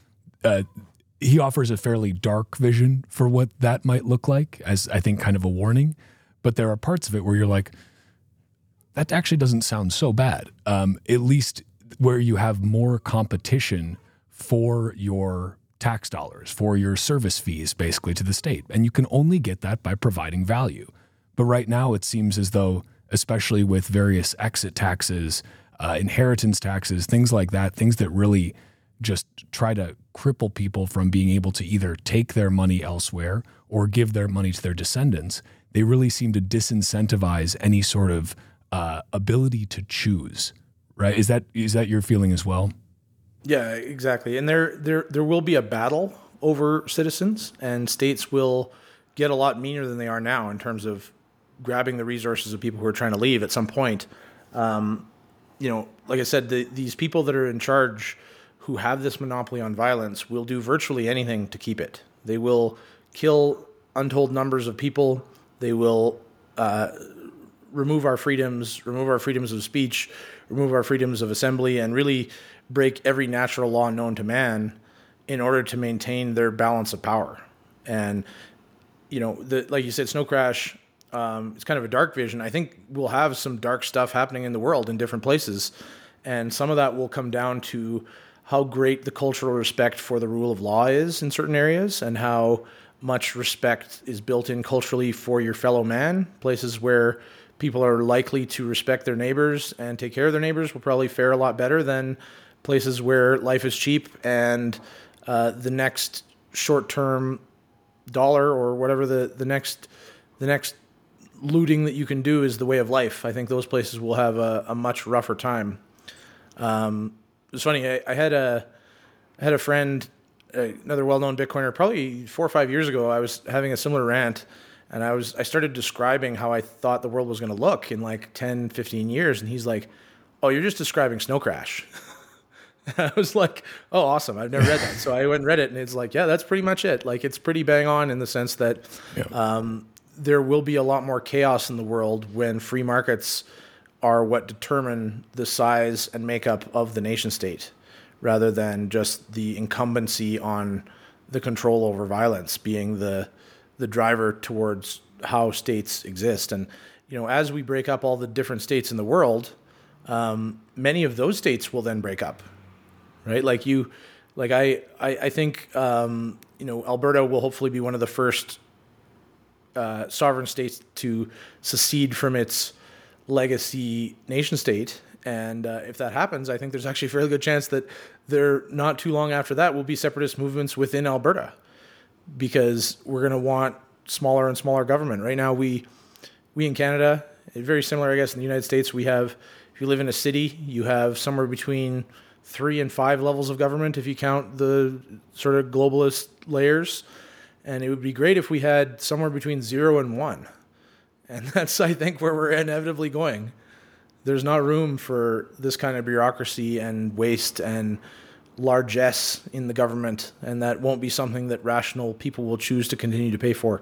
he offers a fairly dark vision for what that might look like, as I think kind of a warning. But there are parts of it where you're like, that actually doesn't sound so bad. At least where you have more competition for your tax dollars, for your service fees, basically, to the state. And you can only get that by providing value. But right now it seems as though, especially with various exit taxes, inheritance taxes, things like that, things that really just try to cripple people from being able to either take their money elsewhere or give their money to their descendants, they really seem to disincentivize any sort of ability to choose, right? Is that your feeling as well? Yeah, exactly. And there will be a battle over citizens, and states will get a lot meaner than they are now in terms of grabbing the resources of people who are trying to leave at some point. Like I said, these people that are in charge who have this monopoly on violence will do virtually anything to keep it. They will kill untold numbers of people. They will remove our freedoms of speech, remove our freedoms of assembly, and really break every natural law known to man in order to maintain their balance of power. And, like you said, Snow Crash, it's kind of a dark vision. I think we'll have some dark stuff happening in the world in different places. And some of that will come down to how great the cultural respect for the rule of law is in certain areas, and how much respect is built in culturally for your fellow man. Places where people are likely to respect their neighbors and take care of their neighbors will probably fare a lot better than places where life is cheap and the next short-term dollar or whatever the next looting that you can do is the way of life, I think those places will have a much rougher time. It's funny. I had a friend, another well-known Bitcoiner, probably 4 or 5 years ago. I was having a similar rant, and I started describing how I thought the world was going to look in like 10, 15 years. And he's like, "Oh, you're just describing Snow Crash." I was like, "Oh, awesome. I've never read that." So I went and read it, and it's like, yeah, that's pretty much it. Like, it's pretty bang on in the sense that there will be a lot more chaos in the world when free markets are what determine the size and makeup of the nation state, rather than just the incumbency on the control over violence being the driver towards how states exist. And, as we break up all the different states in the world, many of those states will then break up, right? I think, Alberta will hopefully be one of the first sovereign states to secede from its legacy nation state. And if that happens, I think there's actually a fairly good chance that there, not too long after that, will be separatist movements within Alberta, because we're going to want smaller and smaller government. Right now, we in Canada, very similar, I guess, in the United States, we have, if you live in a city, you have somewhere between 3 and 5 levels of government if you count the sort of globalist layers. And it would be great if we had somewhere between 0 and 1. And that's, I think, where we're inevitably going. There's not room for this kind of bureaucracy and waste and largesse in the government, and that won't be something that rational people will choose to continue to pay for.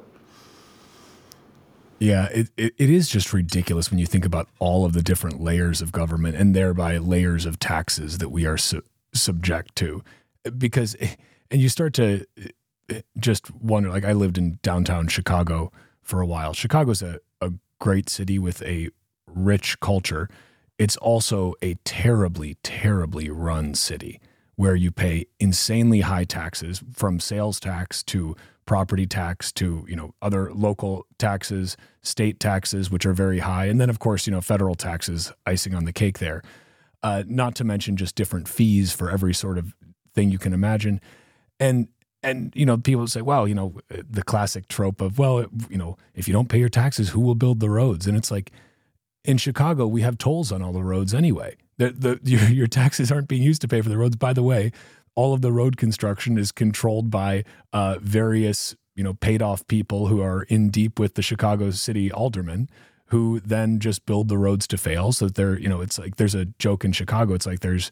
Yeah, it is just ridiculous when you think about all of the different layers of government and thereby layers of taxes that we are subject to. Because, and you start to just wonder, like, I lived in downtown Chicago for a while. Chicago's a great city with a rich culture. It's also a terribly, terribly run city where you pay insanely high taxes, from sales tax to property tax to, other local taxes, state taxes, which are very high. And then, of course, federal taxes, icing on the cake there. Not to mention just different fees for every sort of thing you can imagine. And people say, well, the classic trope of, well, if you don't pay your taxes, who will build the roads? And it's like, in Chicago, we have tolls on all the roads anyway. Your taxes aren't being used to pay for the roads. By the way, all of the road construction is controlled by various, paid off people who are in deep with the Chicago city aldermen, who then just build the roads to fail. So that they're, it's like, there's a joke in Chicago. It's like there's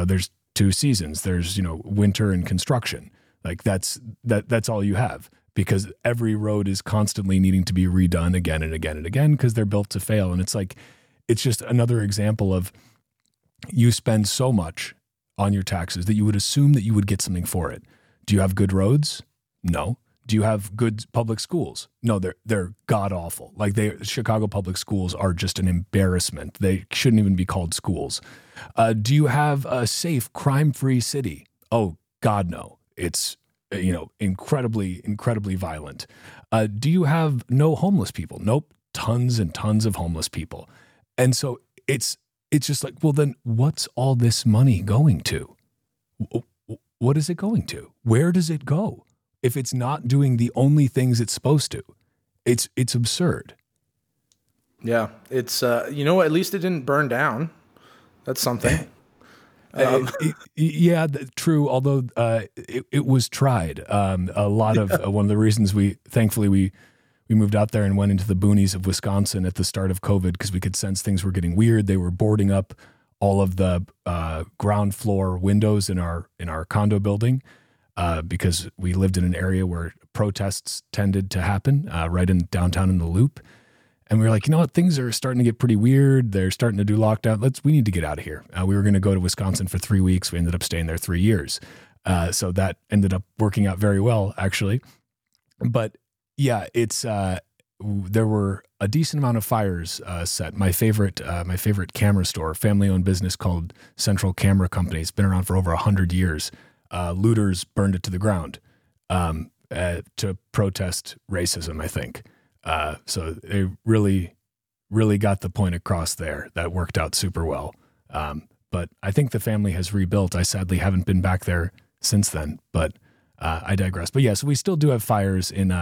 2 seasons. There's, winter and construction. Like that's all you have, because every road is constantly needing to be redone again and again and again because they're built to fail. And it's like, it's just another example of, you spend so much on your taxes that you would assume that you would get something for it. Do you have good roads? No. Do you have good public schools? No, they're god awful. Like Chicago public schools are just an embarrassment. They shouldn't even be called schools. Do you have a safe, crime-free city? Oh, God, no. It's, incredibly, incredibly violent. Do you have no homeless people? Nope. Tons and tons of homeless people. And so it's just like, well, then what's all this money going to? What is it going to? Where does it go? If it's not doing the only things it's supposed to, it's absurd. Yeah. It's, at least it didn't burn down. That's something. True. Although it was tried. A lot of one of the reasons we moved out there and went into the boonies of Wisconsin at the start of COVID, because we could sense things were getting weird. They were boarding up all of the ground floor windows in our condo building because we lived in an area where protests tended to happen right in downtown in the Loop. And we were like, things are starting to get pretty weird. They're starting to do lockdown. We need to get out of here. We were going to go to Wisconsin for 3 weeks. We ended up staying there 3 years. So that ended up working out very well, actually. But yeah, it's there were a decent amount of fires set. My favorite camera store, family-owned business called Central Camera Company. It's been around for over 100 years. Looters burned it to the ground to protest racism, I think. So they really, really got the point across there. That worked out super well. But I think the family has rebuilt. I sadly haven't been back there since then, but I digress. But yeah, so we still do have fires in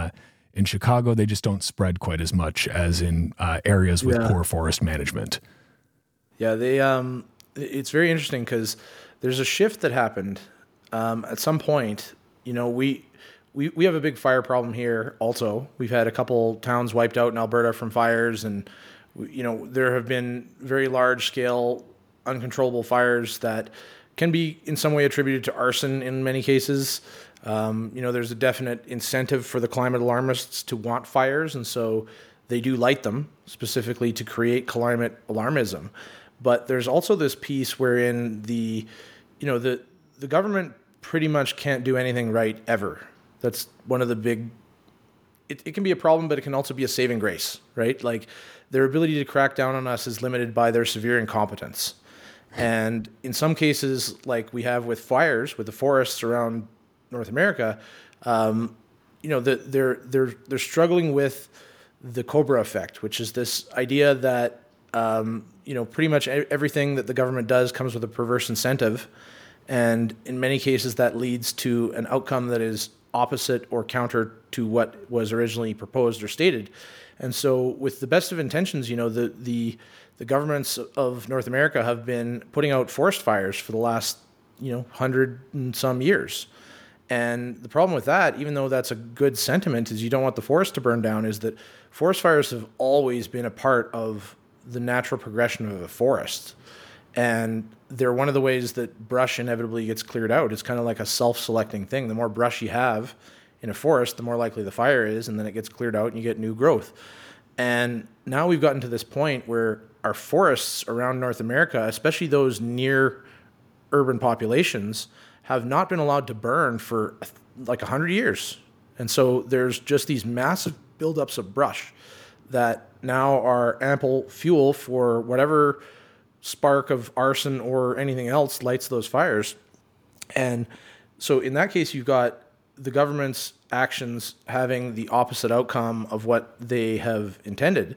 in Chicago, they just don't spread quite as much as in areas with poor forest management. Yeah, it's very interesting because there's a shift that happened at some point. You know, we have a big fire problem here also. We've had a couple towns wiped out in Alberta from fires, and there have been very large scale uncontrollable fires that can be in some way attributed to arson in many cases. There's a definite incentive for the climate alarmists to want fires, and so they do light them specifically to create climate alarmism. But there's also this piece wherein the government pretty much can't do anything right ever. That's one of the big. It can be a problem, but it can also be a saving grace, right? Like their ability to crack down on us is limited by their severe incompetence. And in some cases, like we have with fires, with the forests around North America, they're struggling with the Cobra effect, which is this idea that pretty much everything that the government does comes with a perverse incentive, and in many cases that leads to an outcome that is opposite or counter to what was originally proposed or stated. And so, with the best of intentions, the governments of North America have been putting out forest fires for the last 100 and some years. And the problem with that, even though that's a good sentiment, is you don't want the forest to burn down, is that forest fires have always been a part of the natural progression of a forest. And they're one of the ways that brush inevitably gets cleared out. It's kind of like a self-selecting thing. The more brush you have in a forest, the more likely the fire is, and then it gets cleared out and you get new growth. And now we've gotten to this point where our forests around North America, especially those near urban populations, have not been allowed to burn for like 100 years. And so there's just these massive buildups of brush that now are ample fuel for whatever spark of arson or anything else lights those fires. And so in that case, you've got the government's actions having the opposite outcome of what they have intended.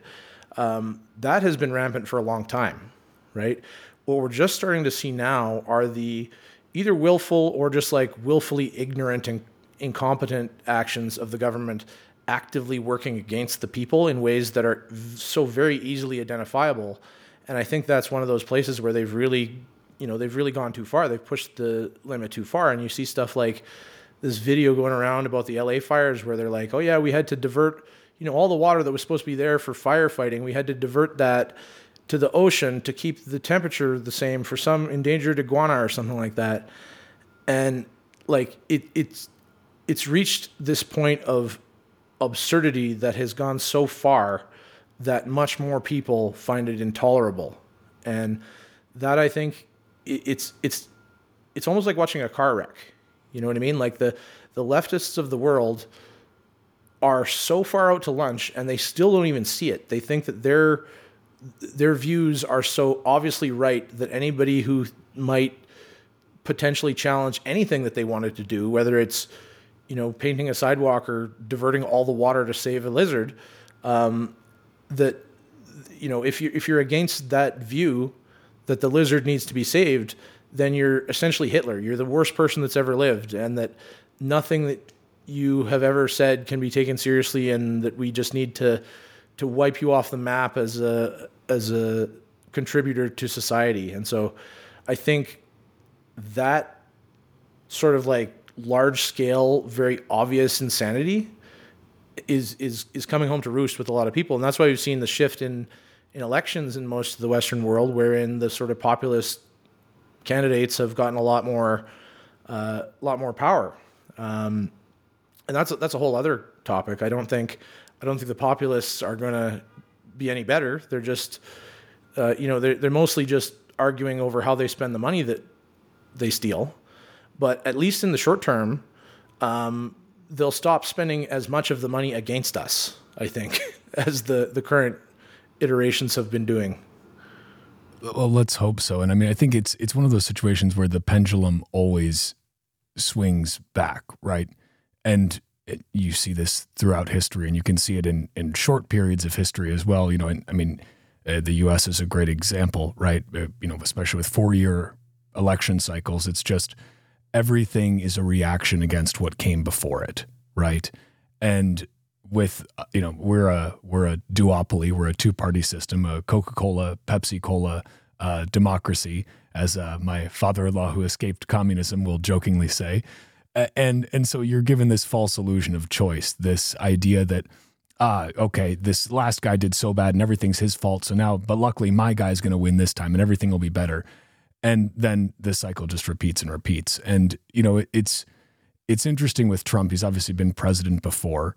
That has been rampant for a long time, right? What we're just starting to see now are the either willful or just like willfully ignorant and incompetent actions of the government actively working against the people in ways that are so very easily identifiable. And I think that's one of those places where they've really gone too far. They've pushed the limit too far. And you see stuff like this video going around about the LA fires where they're like, oh yeah, we had to divert, all the water that was supposed to be there for firefighting. We had to divert that to the ocean to keep the temperature the same for some endangered iguana or something like that. And like it's reached this point of absurdity that has gone so far that much more people find it intolerable. And that, I think, it's almost like watching a car wreck. You know what I mean? Like the leftists of the world are so far out to lunch and they still don't even see it. They think that their views are so obviously right that anybody who might potentially challenge anything that they wanted to do, whether it's, painting a sidewalk or diverting all the water to save a lizard, that, if you're against that view that the lizard needs to be saved, then you're essentially Hitler. You're the worst person that's ever lived, and that nothing that you have ever said can be taken seriously, and that we just need to wipe you off the map as a contributor to society. And so I think that sort of like large scale, very obvious insanity is coming home to roost with a lot of people. And that's why we've seen the shift in elections in most of the Western world, wherein the sort of populist candidates have gotten a lot more power. And that's a whole other topic. I don't think the populists are going to be any better. They're just, they're mostly just arguing over how they spend the money that they steal. But at least in the short term, they'll stop spending as much of the money against us, I think, as the current iterations have been doing. Well, let's hope so. And I mean, I think it's one of those situations where the pendulum always swings back, right? And you see this throughout history, and you can see it in short periods of history as well. The U.S. is a great example, right? Especially with 4-year election cycles, it's just everything is a reaction against what came before it, right? And with we're a duopoly, we're a two-party system, a Coca-Cola, Pepsi-Cola democracy, as my father-in-law who escaped communism will jokingly say. And so you're given this false illusion of choice, this idea that, okay, this last guy did so bad and everything's his fault. So now, but luckily my guy's going to win this time and everything will be better. And then this cycle just repeats and repeats. And, it's interesting with Trump. He's obviously been president before.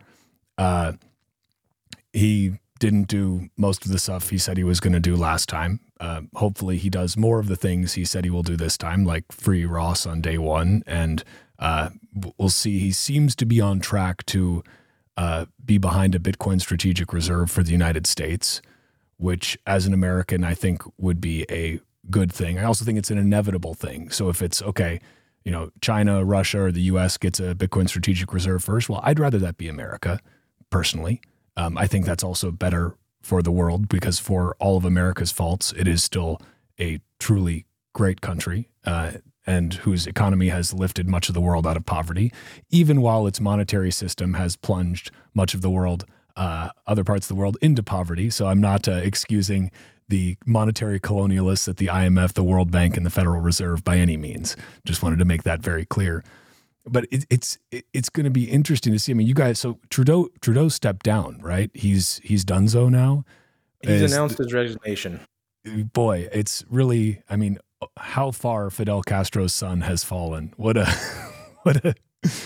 He didn't do most of the stuff he said he was going to do last time. Hopefully he does more of the things he said he will do this time, like free Ross on day one. And we'll see. He seems to be on track to be behind a Bitcoin strategic reserve for the United States, which as an American, I think would be a good thing. I also think it's an inevitable thing. So if it's okay, China, Russia, or the US gets a Bitcoin strategic reserve first, well, I'd rather that be America personally. I think that's also better for the world because for all of America's faults, it is still a truly great country and whose economy has lifted much of the world out of poverty, even while its monetary system has plunged much of the world, other parts of the world, into poverty. So I'm not excusing the monetary colonialists at the IMF, the World Bank, and the Federal Reserve by any means. Just wanted to make that very clear. But it's going to be interesting to see. I mean, you guys. So Trudeau stepped down, right? He's donezo now. He's announced his resignation. Boy, it's really. I mean, how far Fidel Castro's son has fallen. What a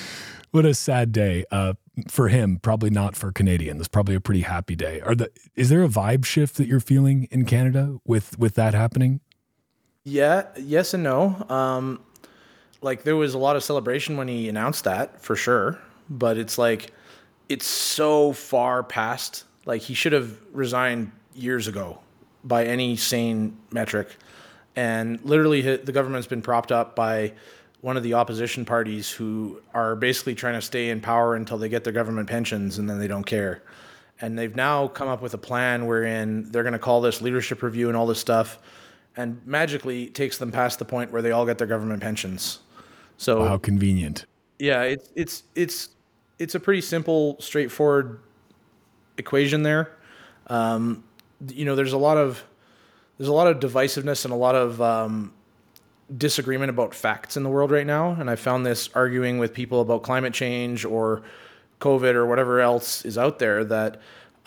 sad day for him. Probably not for Canadians. Probably a pretty happy day. Is there a vibe shift that you're feeling in Canada with that happening? Yeah. Yes and no. Like there was a lot of celebration when he announced that for sure, but it's so far past. Like he should have resigned years ago by any sane metric. And literally the government's been propped up by one of the opposition parties who are basically trying to stay in power until they get their government pensions and then they don't care. And they've now come up with a plan wherein they're going to call this leadership review and all this stuff, and magically it takes them past the point where they all get their government pensions. So how convenient. Yeah, it's a pretty simple, straightforward equation there. There's a lot of divisiveness and a lot of disagreement about facts in the world right now. And I found this arguing with people about climate change or COVID or whatever else is out there that,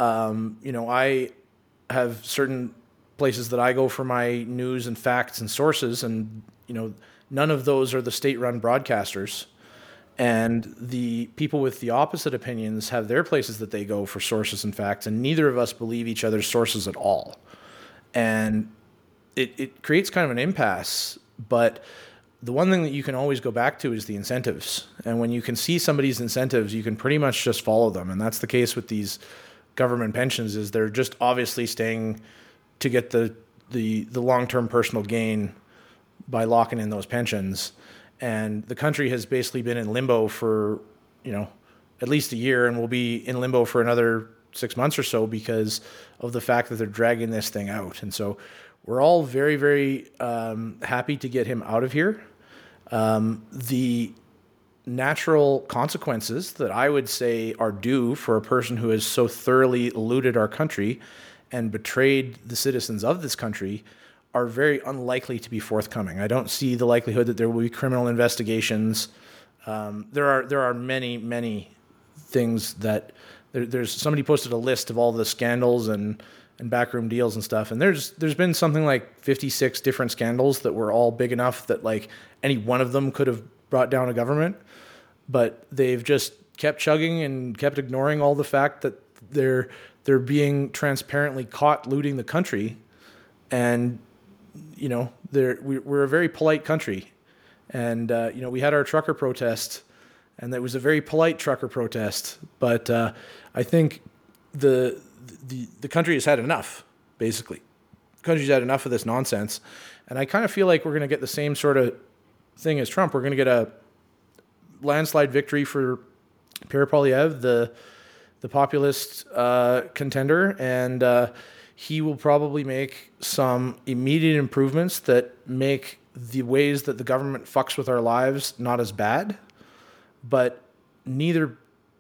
I have certain places that I go for my news and facts and sources. And, none of those are the state-run broadcasters. And the people with the opposite opinions have their places that they go for sources and facts. And neither of us believe each other's sources at all. And it creates kind of an impasse. But the one thing that you can always go back to is the incentives. And when you can see somebody's incentives, you can pretty much just follow them. And that's the case with these government pensions, is they're just obviously staying to get the long-term personal gain by locking in those pensions. And the country has basically been in limbo for, at least a year, and will be in limbo for another 6 months or so because of the fact that they're dragging this thing out. And so we're all very, very happy to get him out of here. The natural consequences that I would say are due for a person who has so thoroughly looted our country and betrayed the citizens of this country are very unlikely to be forthcoming. I don't see the likelihood that there will be criminal investigations. There are many, many things that there's somebody posted a list of all the scandals and backroom deals and stuff. And there's been something like 56 different scandals that were all big enough that like any one of them could have brought down a government, but they've just kept chugging and kept ignoring all the fact that they're being transparently caught looting the country. And, we're a very polite country. And, we had our trucker protest, and it was a very polite trucker protest. But I think the country has had enough, basically. The country's had enough of this nonsense. And I kind of feel like we're going to get the same sort of thing as Trump. We're going to get a landslide victory for Pierre Poilievre, the populist contender, and he will probably make some immediate improvements that make the ways that the government fucks with our lives not as bad. But neither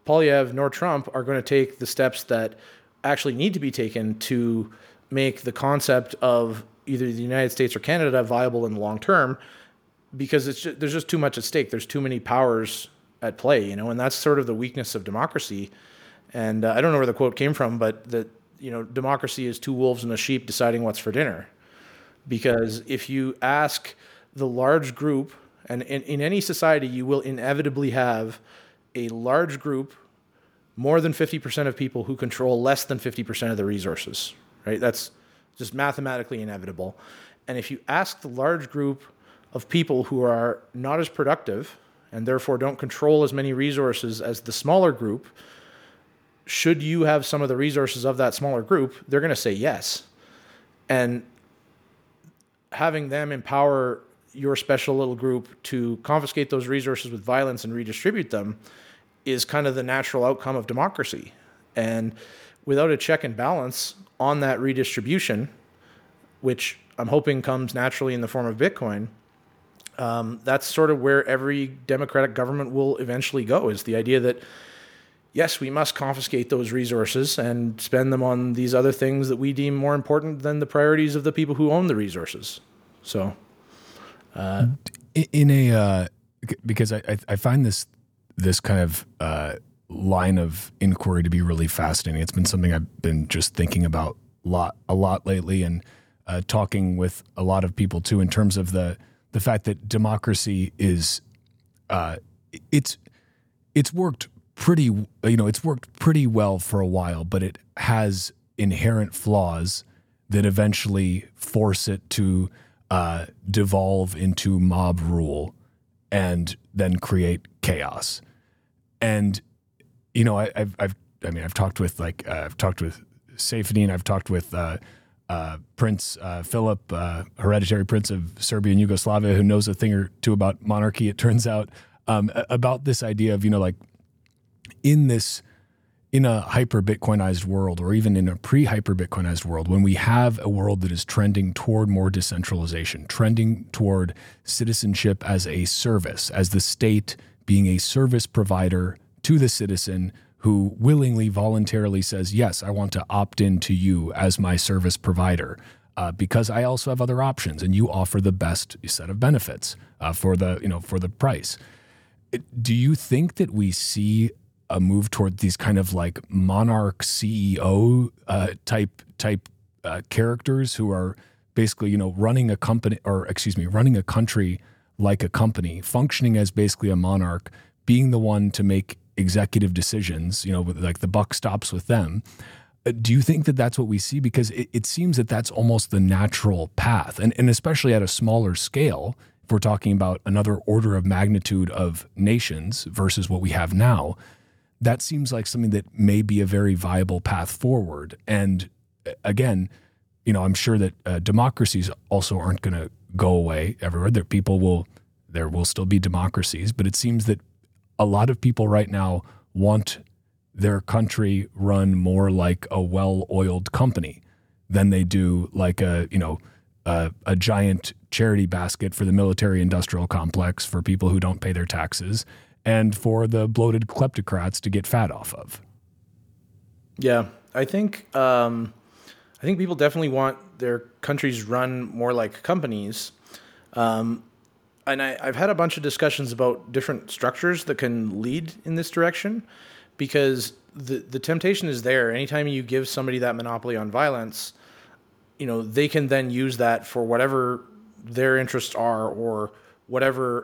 Poilievre nor Trump are going to take the steps that actually need to be taken to make the concept of either the United States or Canada viable in the long term, because there's just too much at stake. There's too many powers at play, and that's sort of the weakness of democracy. And I don't know where the quote came from, but that, democracy is two wolves and a sheep deciding what's for dinner. Because if you ask the large group, and in any society, you will inevitably have a large group, more than 50% of people who control less than 50% of the resources, right? That's just mathematically inevitable. And if you ask the large group of people who are not as productive and therefore don't control as many resources as the smaller group, should you have some of the resources of that smaller group, they're going to say yes. And having them empower your special little group to confiscate those resources with violence and redistribute them is kind of the natural outcome of democracy. And without a check and balance on that redistribution, which I'm hoping comes naturally in the form of Bitcoin, that's sort of where every democratic government will eventually go, is the idea that, yes, we must confiscate those resources and spend them on these other things that we deem more important than the priorities of the people who own the resources. So, because I find this kind of line of inquiry to be really fascinating. It's been something I've been just thinking about a lot lately, and talking with a lot of people too, in terms of the fact that democracy is it's worked pretty well for a while, but it has inherent flaws that eventually force it to devolve into mob rule and then create chaos. And I've talked with Saifedean, I've talked with Prince Philip, hereditary prince of Serbia and Yugoslavia, who knows a thing or two about monarchy, it turns out, about this idea of, in a hyper-Bitcoinized world, or even in a pre-hyper-Bitcoinized world, when we have a world that is trending toward more decentralization, trending toward citizenship as a service, as the state being a service provider to the citizen who willingly, voluntarily says, yes, I want to opt into you as my service provider, because I also have other options, and you offer the best set of benefits for the price. Do you think that we see a move toward these kind of like monarch CEO type characters who are basically, running a country like a company, functioning as basically a monarch, being the one to make executive decisions, like the buck stops with them? Do you think that that's what we see? Because it seems that that's almost the natural path, and especially at a smaller scale, if we're talking about another order of magnitude of nations versus what we have now, that seems like something that may be a very viable path forward. And again, I'm sure that democracies also aren't going to go away everywhere. There will still be democracies, but it seems that a lot of people right now want their country run more like a well-oiled company than they do like a giant charity basket for the military-industrial complex for people who don't pay their taxes, and for the bloated kleptocrats to get fat off of. Yeah, I think people definitely want their countries run more like companies. And I've had a bunch of discussions about different structures that can lead in this direction, because the temptation is there. Anytime you give somebody that monopoly on violence, they can then use that for whatever their interests are, or whatever,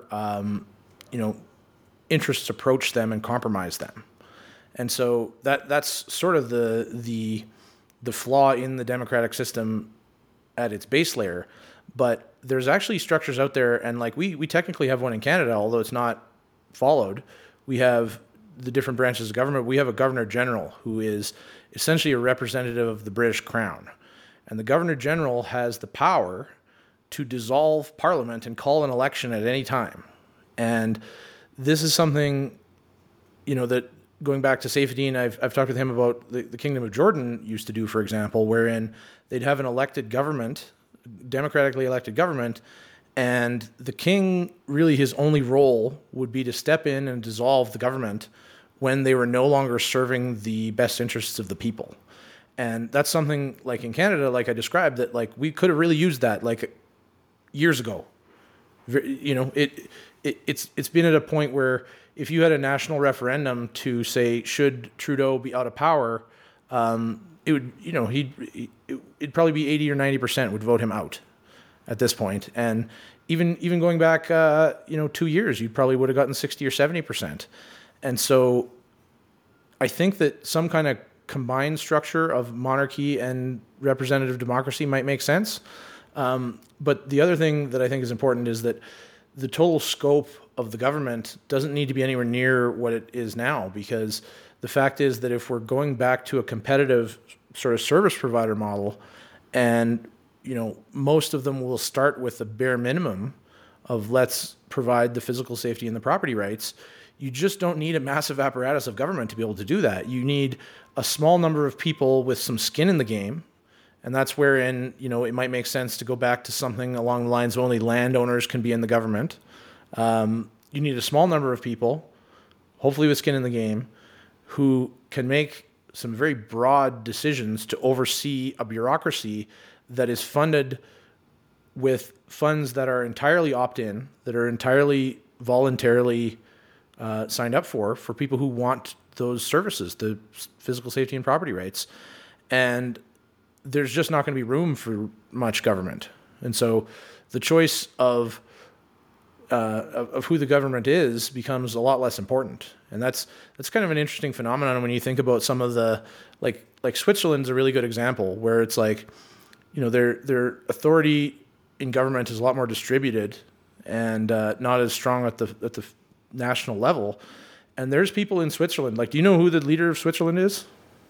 interests approach them and compromise them. And so that's sort of the flaw in the democratic system at its base layer. But there's actually structures out there, and like we technically have one in Canada, although it's not followed. We have the different branches of government. We have a Governor General who is essentially a representative of the British Crown. And the Governor General has the power to dissolve Parliament and call an election at any time. And this is something, that going back to Saifedean, I've talked with him about the Kingdom of Jordan used to do, for example, wherein they'd have an elected government, democratically elected government, and the king, really his only role would be to step in and dissolve the government when they were no longer serving the best interests of the people. And that's something like in Canada, like I described, that like we could have really used that like years ago. You know, it's been at a point where if you had a national referendum to say, should Trudeau be out of power, it would, you know, it'd probably be 80 or 90% would vote him out at this point. And even going back, 2 years, you probably would have gotten 60 or 70%. And so I think that some kind of combined structure of monarchy and representative democracy might make sense. But the other thing that I think is important is that the total scope of the government doesn't need to be anywhere near what it is now, because the fact is that if we're going back to a competitive sort of service provider model, and most of them will start with the bare minimum of let's provide the physical safety and the property rights, you just don't need a massive apparatus of government to be able to do that. You need a small number of people with some skin in the game. And that's wherein, it might make sense to go back to something along the lines of only landowners can be in the government. You need a small number of people, hopefully with skin in the game, who can make some very broad decisions to oversee a bureaucracy that is funded with funds that are entirely opt-in, that are entirely voluntarily signed up for people who want those services, the physical safety and property rights. And there's just not going to be room for much government. And so the choice of who the government is becomes a lot less important. And that's kind of an interesting phenomenon when you think about some of the, like Switzerland's a really good example, where it's like, their authority in government is a lot more distributed and not as strong at the national level. And there's people in Switzerland, like, do you know who the leader of Switzerland is?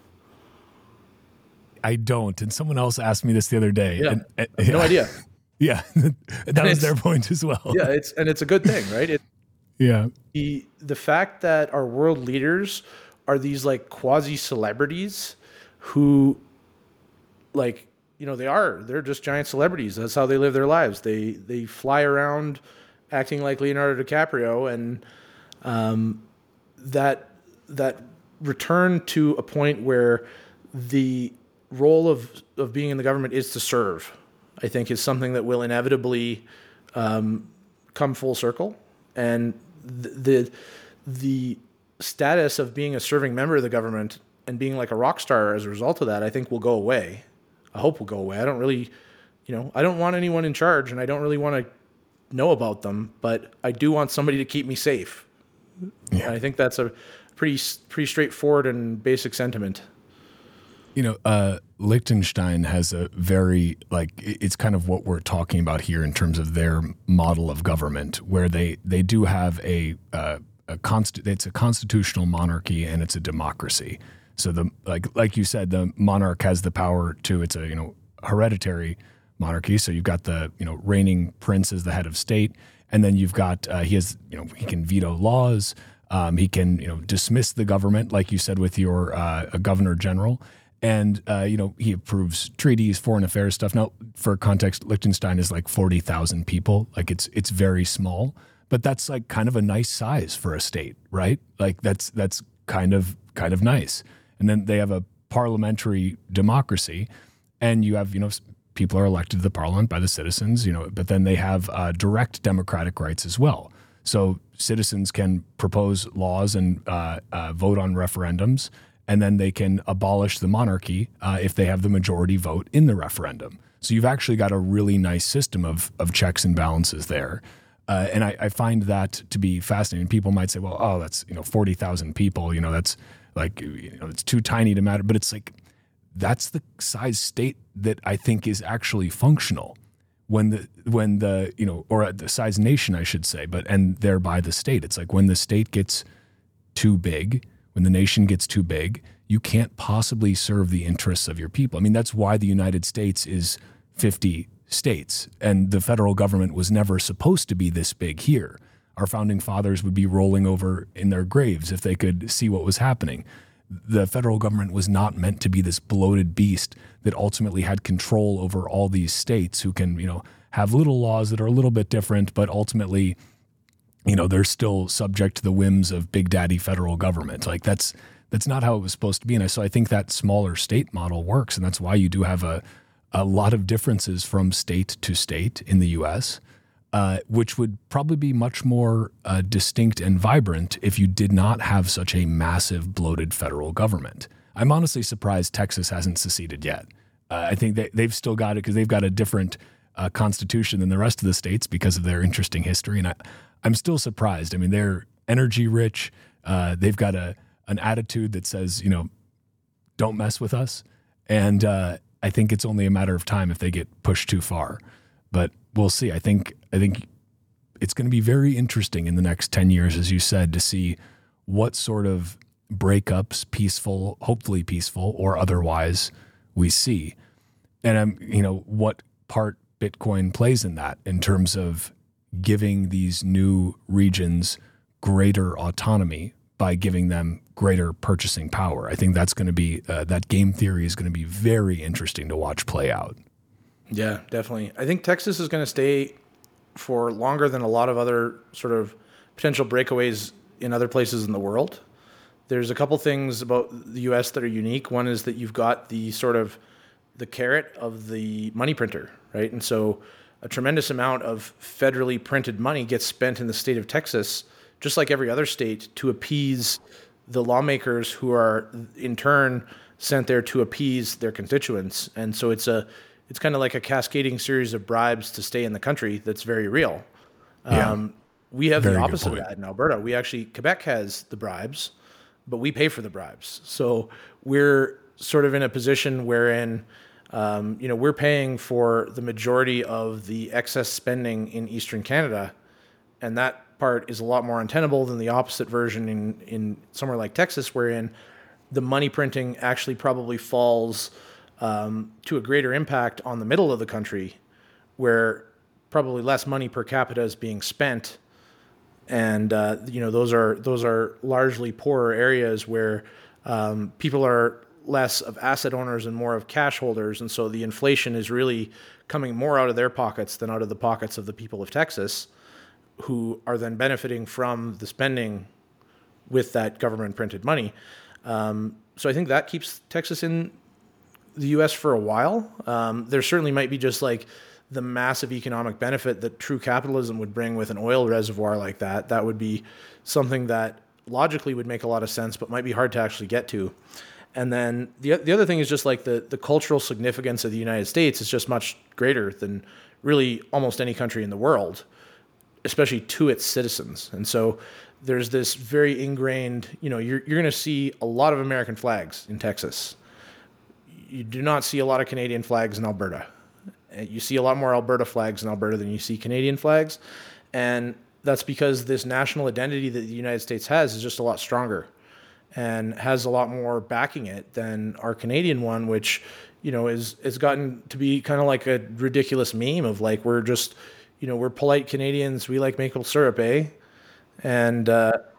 I don't. And someone else asked me this the other day. Yeah. No idea. Yeah. That was their point as well. Yeah. It's a good thing, right? The fact that our world leaders are these like quasi celebrities who they're just giant celebrities. That's how they live their lives. They fly around acting like Leonardo DiCaprio, and that return to a point where the role of being in the government is to serve, I think, is something that will inevitably come full circle. And the status of being a serving member of the government and being like a rock star as a result of that, I think will go away. I hope will go away. I don't really, I don't want anyone in charge, and I don't really want to know about them, but I do want somebody to keep me safe. Yeah. And I think that's a pretty straightforward and basic sentiment. Liechtenstein has a very, it's kind of what we're talking about here in terms of their model of government, where they do have it's a constitutional monarchy and it's a democracy. So like you said, the monarch has the power to, it's a, hereditary monarchy. So you've got the, reigning prince as the head of state. And then you've got, he can veto laws. He can, dismiss the government, like you said, with your governor general. And, he approves treaties, foreign affairs stuff. Now, for context, Liechtenstein is like 40,000 people. Like it's very small, but that's like kind of a nice size for a state, right? Like that's kind of nice. And then they have a parliamentary democracy, and you have, people are elected to the parliament by the citizens, but then they have direct democratic rights as well. So citizens can propose laws and vote on referendums, and then they can abolish the monarchy if they have the majority vote in the referendum. So you've actually got a really nice system of checks and balances there. And I find that to be fascinating. People might say, well, that's 40,000 people, that's like, it's too tiny to matter. But it's like, that's the size state that I think is actually functional when the or the size nation, I should say, and thereby the state. It's like when the state gets too big, when the nation gets too big, you can't possibly serve the interests of your people. I mean, that's why the United States is 50 states, and the federal government was never supposed to be this big here. Our founding fathers would be rolling over in their graves if they could see what was happening. The federal government was not meant to be this bloated beast that ultimately had control over all these states who can, have little laws that are a little bit different, but ultimately they're still subject to the whims of big daddy federal government. Like that's not how it was supposed to be. And so I think that smaller state model works. And that's why you do have a lot of differences from state to state in the U.S., which would probably be much more distinct and vibrant if you did not have such a massive bloated federal government. I'm honestly surprised Texas hasn't seceded yet. I think they've still got it because they've got a different constitution than the rest of the states because of their interesting history. And I'm still surprised. I mean, they're energy rich. They've got an attitude that says, don't mess with us. And I think it's only a matter of time if they get pushed too far. But we'll see. I think it's going to be very interesting in the next 10 years, as you said, to see what sort of breakups, peaceful, hopefully peaceful or otherwise, we see. And what part Bitcoin plays in that in terms of giving these new regions greater autonomy by giving them greater purchasing power. I think that's going to be, that game theory is going to be very interesting to watch play out. Yeah, definitely. I think Texas is going to stay for longer than a lot of other sort of potential breakaways in other places in the world. There's a couple things about the U.S. that are unique. One is that you've got the sort of the carrot of the money printer, right? And so a tremendous amount of federally printed money gets spent in the state of Texas, just like every other state, to appease the lawmakers who are in turn sent there to appease their constituents. And so it's kind of like a cascading series of bribes to stay in the country that's very real. Yeah. We have the opposite of that in Alberta. Quebec has the bribes, but we pay for the bribes. So we're sort of in a position wherein, we're paying for the majority of the excess spending in Eastern Canada. And that part is a lot more untenable than the opposite version in somewhere like Texas, wherein the money printing actually probably falls to a greater impact on the middle of the country, where probably less money per capita is being spent. And, those are largely poorer areas where people are less of asset owners and more of cash holders. And so the inflation is really coming more out of their pockets than out of the pockets of the people of Texas, who are then benefiting from the spending with that government printed money. So I think that keeps Texas in the U.S. for a while. There certainly might be just like the massive economic benefit that true capitalism would bring with an oil reservoir like that. That would be something that logically would make a lot of sense, but might be hard to actually get to. And then the other thing is just like the cultural significance of the United States is just much greater than really almost any country in the world, especially to its citizens. And so there's this very ingrained, you're going to see a lot of American flags in Texas. You do not see a lot of Canadian flags in Alberta. You see a lot more Alberta flags in Alberta than you see Canadian flags. And that's because this national identity that the United States has is just a lot stronger and has a lot more backing it than our Canadian one, which, is gotten to be kind of like a ridiculous meme of like, we're just, we're polite Canadians. We like maple syrup, eh? And that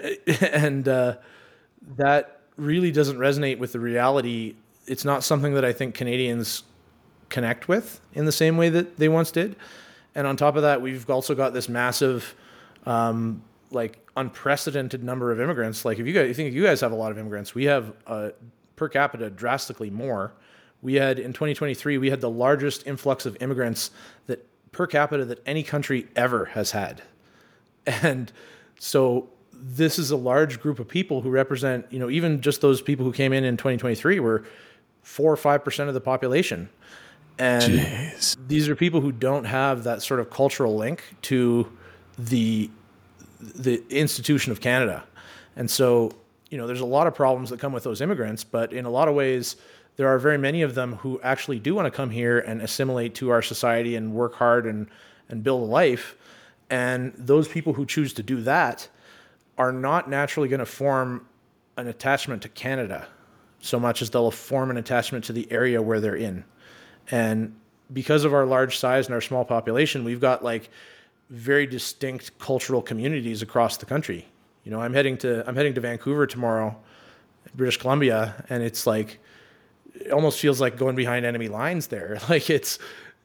really doesn't resonate with the reality. It's not something that I think Canadians connect with in the same way that they once did. And on top of that, we've also got this massive, unprecedented number of immigrants. Like if you guys have a lot of immigrants, we have per capita drastically more. In 2023, we had the largest influx of immigrants that per capita that any country ever has had. And so this is a large group of people who represent, even just those people who came in 2023 were 4 or 5% of the population. And Jeez. These are people who don't have that sort of cultural link to the institution of Canada. And so, there's a lot of problems that come with those immigrants, but in a lot of ways, there are very many of them who actually do want to come here and assimilate to our society and work hard and build a life. And those people who choose to do that are not naturally going to form an attachment to Canada so much as they'll form an attachment to the area where they're in. And because of our large size and our small population, we've got like very distinct cultural communities across the country. I'm heading to Vancouver tomorrow, British Columbia, and it's like, it almost feels like going behind enemy lines there. Like it's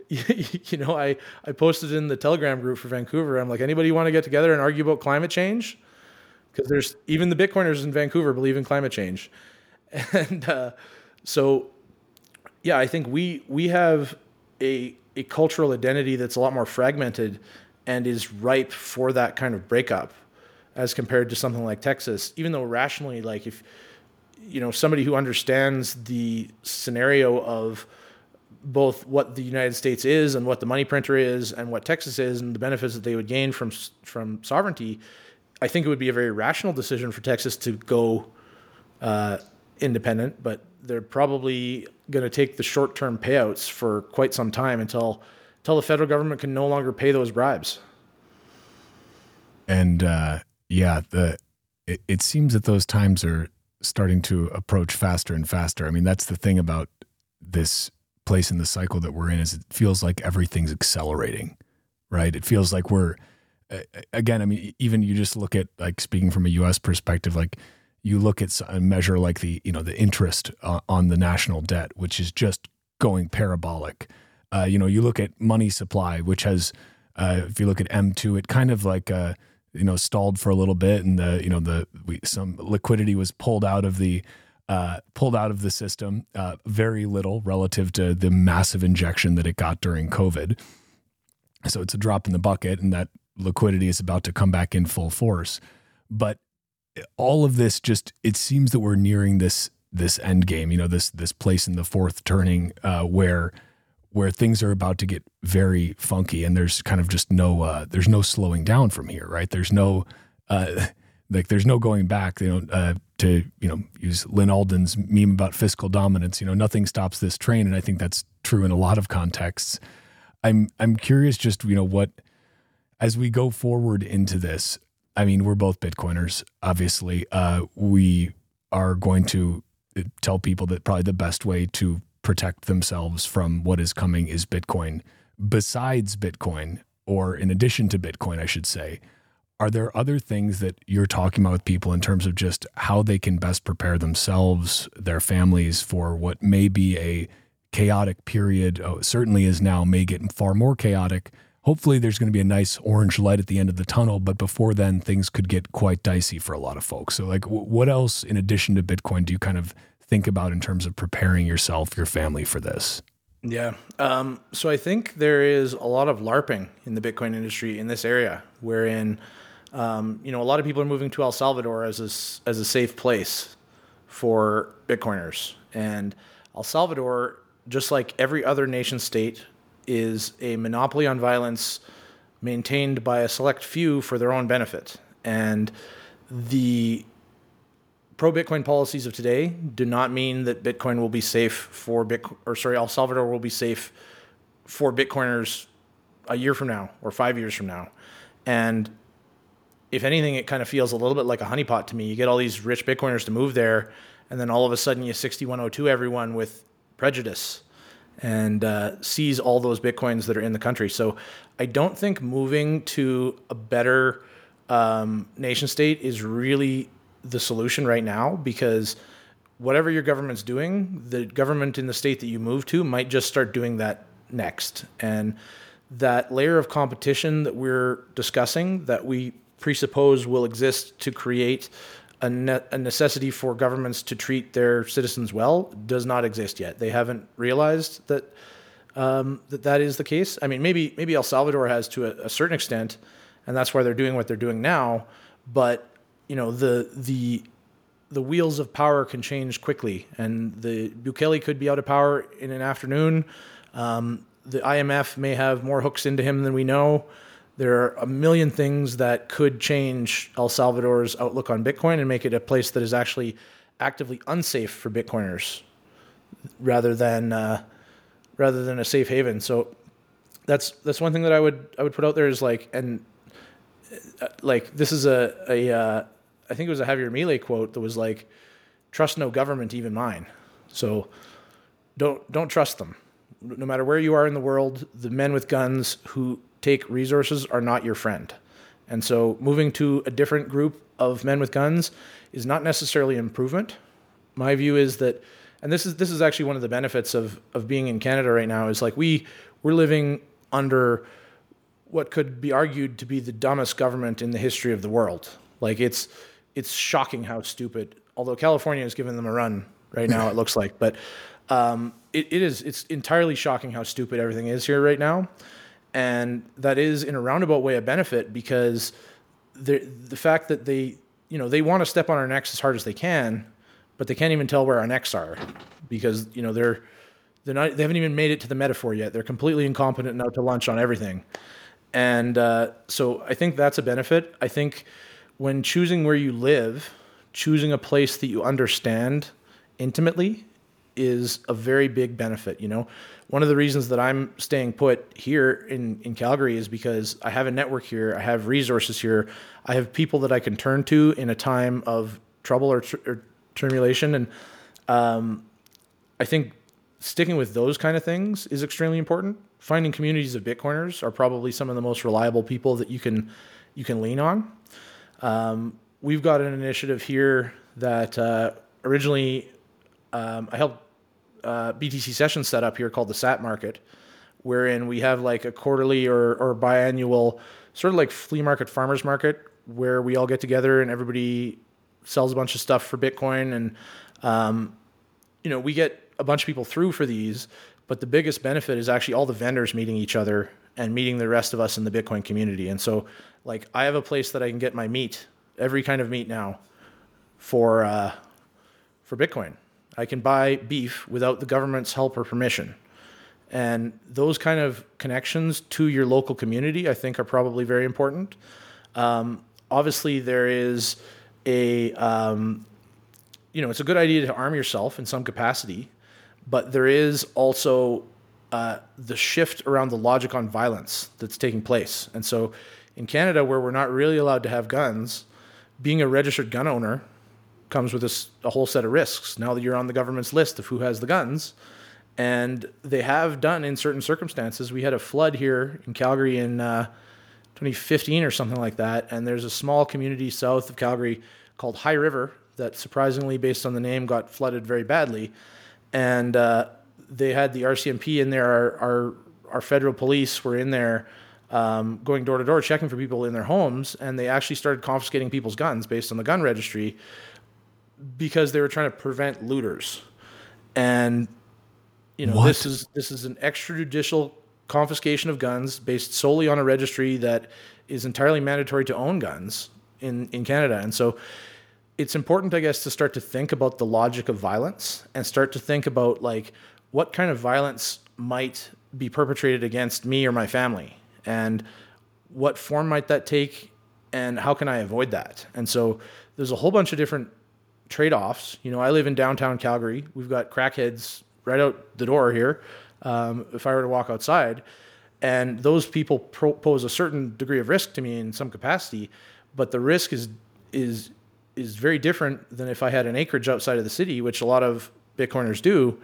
I posted in the Telegram group for Vancouver. I'm like, anybody want to get together and argue about climate change? Because there's even the Bitcoiners in Vancouver believe in climate change. And so, yeah, I think we have a cultural identity that's a lot more fragmented and is ripe for that kind of breakup as compared to something like Texas. Even though rationally, like if, somebody who understands the scenario of both what the United States is and what the money printer is and what Texas is and the benefits that they would gain from sovereignty, I think it would be a very rational decision for Texas to go independent, but they're probably going to take the short-term payouts for quite some time until the federal government can no longer pay those bribes. And it seems that those times are starting to approach faster and faster. I mean, that's the thing about this place in the cycle that we're in, is it feels like everything's accelerating, right? It feels like we're, again, I mean, even you just look at, like, speaking from a U.S. perspective, like you look at a measure like the interest on the national debt, which is just going parabolic. You look at money supply, which has, if you look at M2, it kind of like, stalled for a little bit, and some liquidity was pulled out of the system, very little relative to the massive injection that it got during COVID. So it's a drop in the bucket, and that liquidity is about to come back in full force. But all of this it seems that we're nearing this end game, this place in the fourth turning, where things are about to get very funky, and there's kind of just there's no slowing down from here, right? There's no, there's no going back, to use Lynn Alden's meme about fiscal dominance. Nothing stops this train, and I think that's true in a lot of contexts. I'm curious, just what, as we go forward into this. I mean, we're both Bitcoiners, obviously. We are going to tell people that probably the best way to protect themselves from what is coming is Bitcoin. Besides Bitcoin, or in addition to Bitcoin, I should say, are there other things that you're talking about with people in terms of just how they can best prepare themselves, their families, for what may be a chaotic period? Certainly is now, may get far more chaotic. Hopefully there's going to be a nice orange light at the end of the tunnel, but before then things could get quite dicey for a lot of folks. So like, what else in addition to Bitcoin do you kind of think about in terms of preparing yourself, your family for this? Yeah. So I think there is a lot of LARPing in the Bitcoin industry in this area, wherein, a lot of people are moving to El Salvador as a safe place for Bitcoiners. And El Salvador, just like every other nation state, is a monopoly on violence maintained by a select few for their own benefit. And the pro-Bitcoin policies of today do not mean that Bitcoin will be safe for El Salvador will be safe for Bitcoiners a year from now or 5 years from now. And if anything, it kind of feels a little bit like a honeypot to me. You get all these rich Bitcoiners to move there, and then all of a sudden you 6102 everyone with prejudice and seize all those Bitcoins that are in the country. So I don't think moving to a better nation state is really the solution right now, because whatever your government's doing, the government in the state that you move to might just start doing that next. And that layer of competition that we're discussing, that we presuppose will exist to create a necessity for governments to treat their citizens well, does not exist yet. They haven't realized that that is the case. I mean, maybe El Salvador has to a certain extent, and that's why they're doing what they're doing now. But the wheels of power can change quickly, and the Bukele could be out of power in an afternoon. The IMF may have more hooks into him than we know. There are a million things that could change El Salvador's outlook on Bitcoin and make it a place that is actually actively unsafe for Bitcoiners, rather than a safe haven. So that's one thing that I would put out there is this is I think it was a Javier Milei quote that was like, "Trust no government, even mine." So don't trust them. No matter where you are in the world, the men with guns who take resources are not your friend. And so moving to a different group of men with guns is not necessarily an improvement. My view is that, and this is actually one of the benefits of being in Canada right now, is like we we're living under what could be argued to be the dumbest government in the history of the world. Like it's shocking how stupid, although California is giving them a run right now, it looks like, but it's entirely shocking how stupid everything is here right now. And that is in a roundabout way a benefit, because the fact that they want to step on our necks as hard as they can, but they can't even tell where our necks are, because they haven't even made it to the metaphor yet. They're completely incompetent and out to lunch on everything. And so I think that's a benefit. I think when choosing where you live, choosing a place that you understand intimately is a very big benefit. One of the reasons that I'm staying put here in Calgary is because I have a network here. I have resources here. I have people that I can turn to in a time of trouble or tribulation. And I think sticking with those kind of things is extremely important. Finding communities of Bitcoiners are probably some of the most reliable people that you can lean on. We've got an initiative here that originally I helped BTC Sessions set up here called the SAT Market, wherein we have like a quarterly or biannual sort of like flea market, farmers market, where we all get together and everybody sells a bunch of stuff for Bitcoin. And, we get a bunch of people through for these, but the biggest benefit is actually all the vendors meeting each other and meeting the rest of us in the Bitcoin community. And so like I have a place that I can get my meat, every kind of meat now for Bitcoin. I can buy beef without the government's help or permission. And those kind of connections to your local community, I think, are probably very important. Obviously, there is it's a good idea to arm yourself in some capacity, but there is also the shift around the logic on violence that's taking place. And so in Canada, where we're not really allowed to have guns, being a registered gun owner comes with a whole set of risks now that you're on the government's list of who has the guns. And they have done in certain circumstances. We had a flood here in Calgary in 2015 or something like that. And there's a small community south of Calgary called High River that surprisingly, based on the name, got flooded very badly. And they had the RCMP in there. Our federal police were in there going door to door, checking for people in their homes. And they actually started confiscating people's guns based on the gun registry, because they were trying to prevent looters. And this is an extrajudicial confiscation of guns based solely on a registry that is entirely mandatory to own guns in Canada. And so it's important, I guess, to start to think about the logic of violence and start to think about like what kind of violence might be perpetrated against me or my family, and what form might that take, and how can I avoid that? And so there's a whole bunch of different trade-offs. I live in downtown Calgary. We've got crackheads right out the door here. If I were to walk outside, and those people pose a certain degree of risk to me in some capacity, but the risk is very different than if I had an acreage outside of the city, which a lot of Bitcoiners do.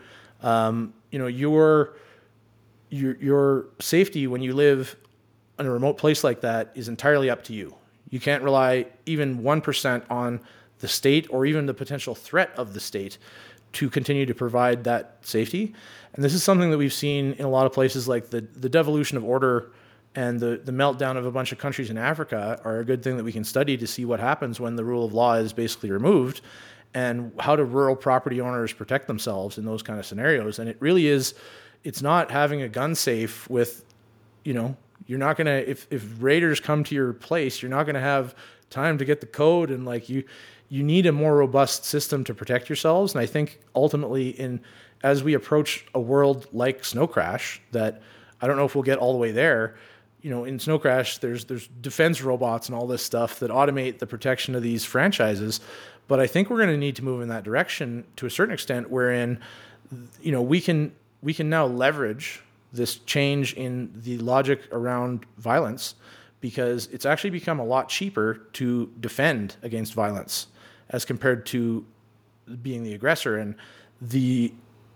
Your safety when you live in a remote place like that is entirely up to you. You can't rely even 1% on the state or even the potential threat of the state to continue to provide that safety. And this is something that we've seen in a lot of places, like the devolution of order and the meltdown of a bunch of countries in Africa are a good thing that we can study to see what happens when the rule of law is basically removed, and how do rural property owners protect themselves in those kind of scenarios. And it really is, it's not having a gun safe with, you're not going to, if raiders come to your place, you're not going to have time to get the code, and like you need a more robust system to protect yourselves. And I think ultimately as we approach a world like Snow Crash, that I don't know if we'll get all the way there, in Snow Crash, there's defense robots and all this stuff that automate the protection of these franchises. But I think we're going to need to move in that direction to a certain extent, wherein, we can now leverage this change in the logic around violence, because it's actually become a lot cheaper to defend against violence as compared to being the aggressor. And the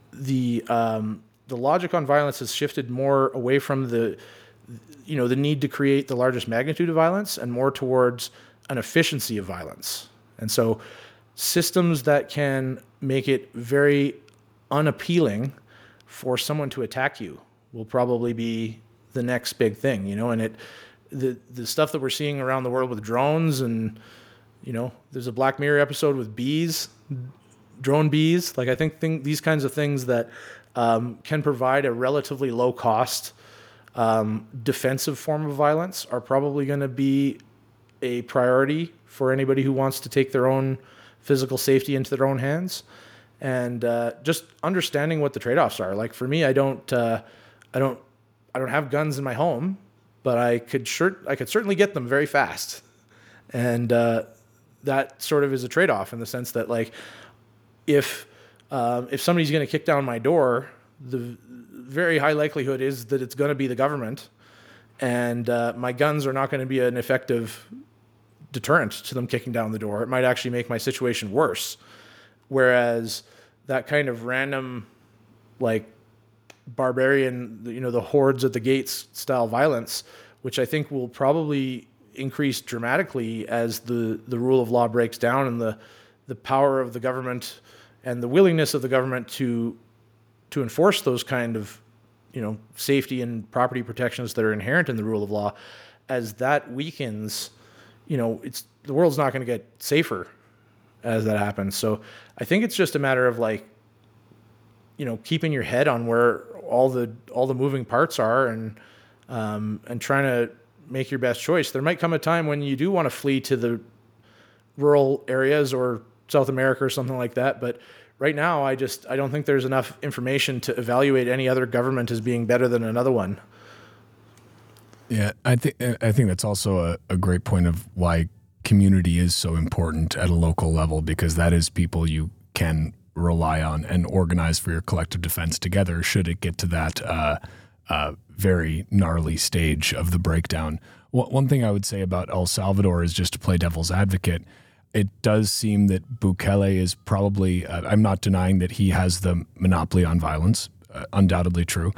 logic on violence has shifted more away from the need to create the largest magnitude of violence and more towards an efficiency of violence. And so systems that can make it very unappealing for someone to attack you will probably be the next big thing, and the stuff that we're seeing around the world with drones, and there's a Black Mirror episode with bees, drone bees. Like, I think these kinds of things that can provide a relatively low cost defensive form of violence are probably going to be a priority for anybody who wants to take their own physical safety into their own hands, and just understanding what the trade-offs are. Like, for me, I don't have guns in my home, but I could certainly get them very fast, and that sort of is a trade-off in the sense that, like, if somebody's going to kick down my door, the very high likelihood is that it's going to be the government, and my guns are not going to be an effective deterrent to them kicking down the door. It might actually make my situation worse. Whereas that kind of random, like, barbarian, the hordes at the gates style violence, which I think will probably increase dramatically as the rule of law breaks down, and the power of the government and the willingness of the government to enforce those kind of safety and property protections that are inherent in the rule of law, as that weakens, the world's not going to get safer as that happens. So I think it's just a matter of, like, keeping your head on where all the moving parts are, and trying to make your best choice. There might come a time when you do want to flee to the rural areas or South America or something like that. But right now, I don't think there's enough information to evaluate any other government as being better than another one. Yeah, I think that's also a great point of why community is so important at a local level, because that is people you can rely on and organize for your collective defense together should it get to that very gnarly stage of the breakdown. One thing I would say about El Salvador is, just to play devil's advocate, it does seem that Bukele is probably, I'm not denying that he has the monopoly on violence, undoubtedly true.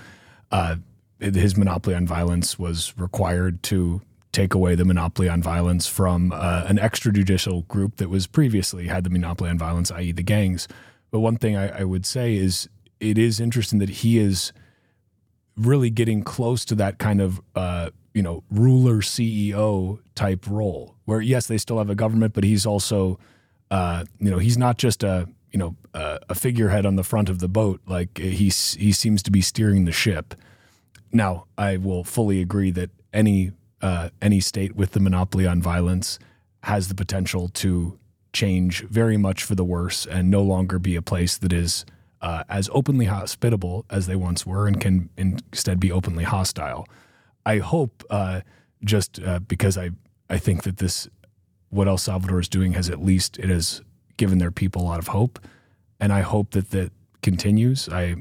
His monopoly on violence was required to take away the monopoly on violence from an extrajudicial group that was previously had the monopoly on violence, i.e. the gangs. But one thing I would say is, it is interesting that he is really getting close to that kind of ruler CEO type role, where yes, they still have a government, but he's also he's not just a figurehead on the front of the boat. Like, he seems to be steering the ship. Now, I will fully agree that any state with the monopoly on violence has the potential to change very much for the worse and no longer be a place that is as openly hospitable as they once were, and can instead be openly hostile. I hope, because I think that what El Salvador is doing it has given their people a lot of hope, and I hope that continues. I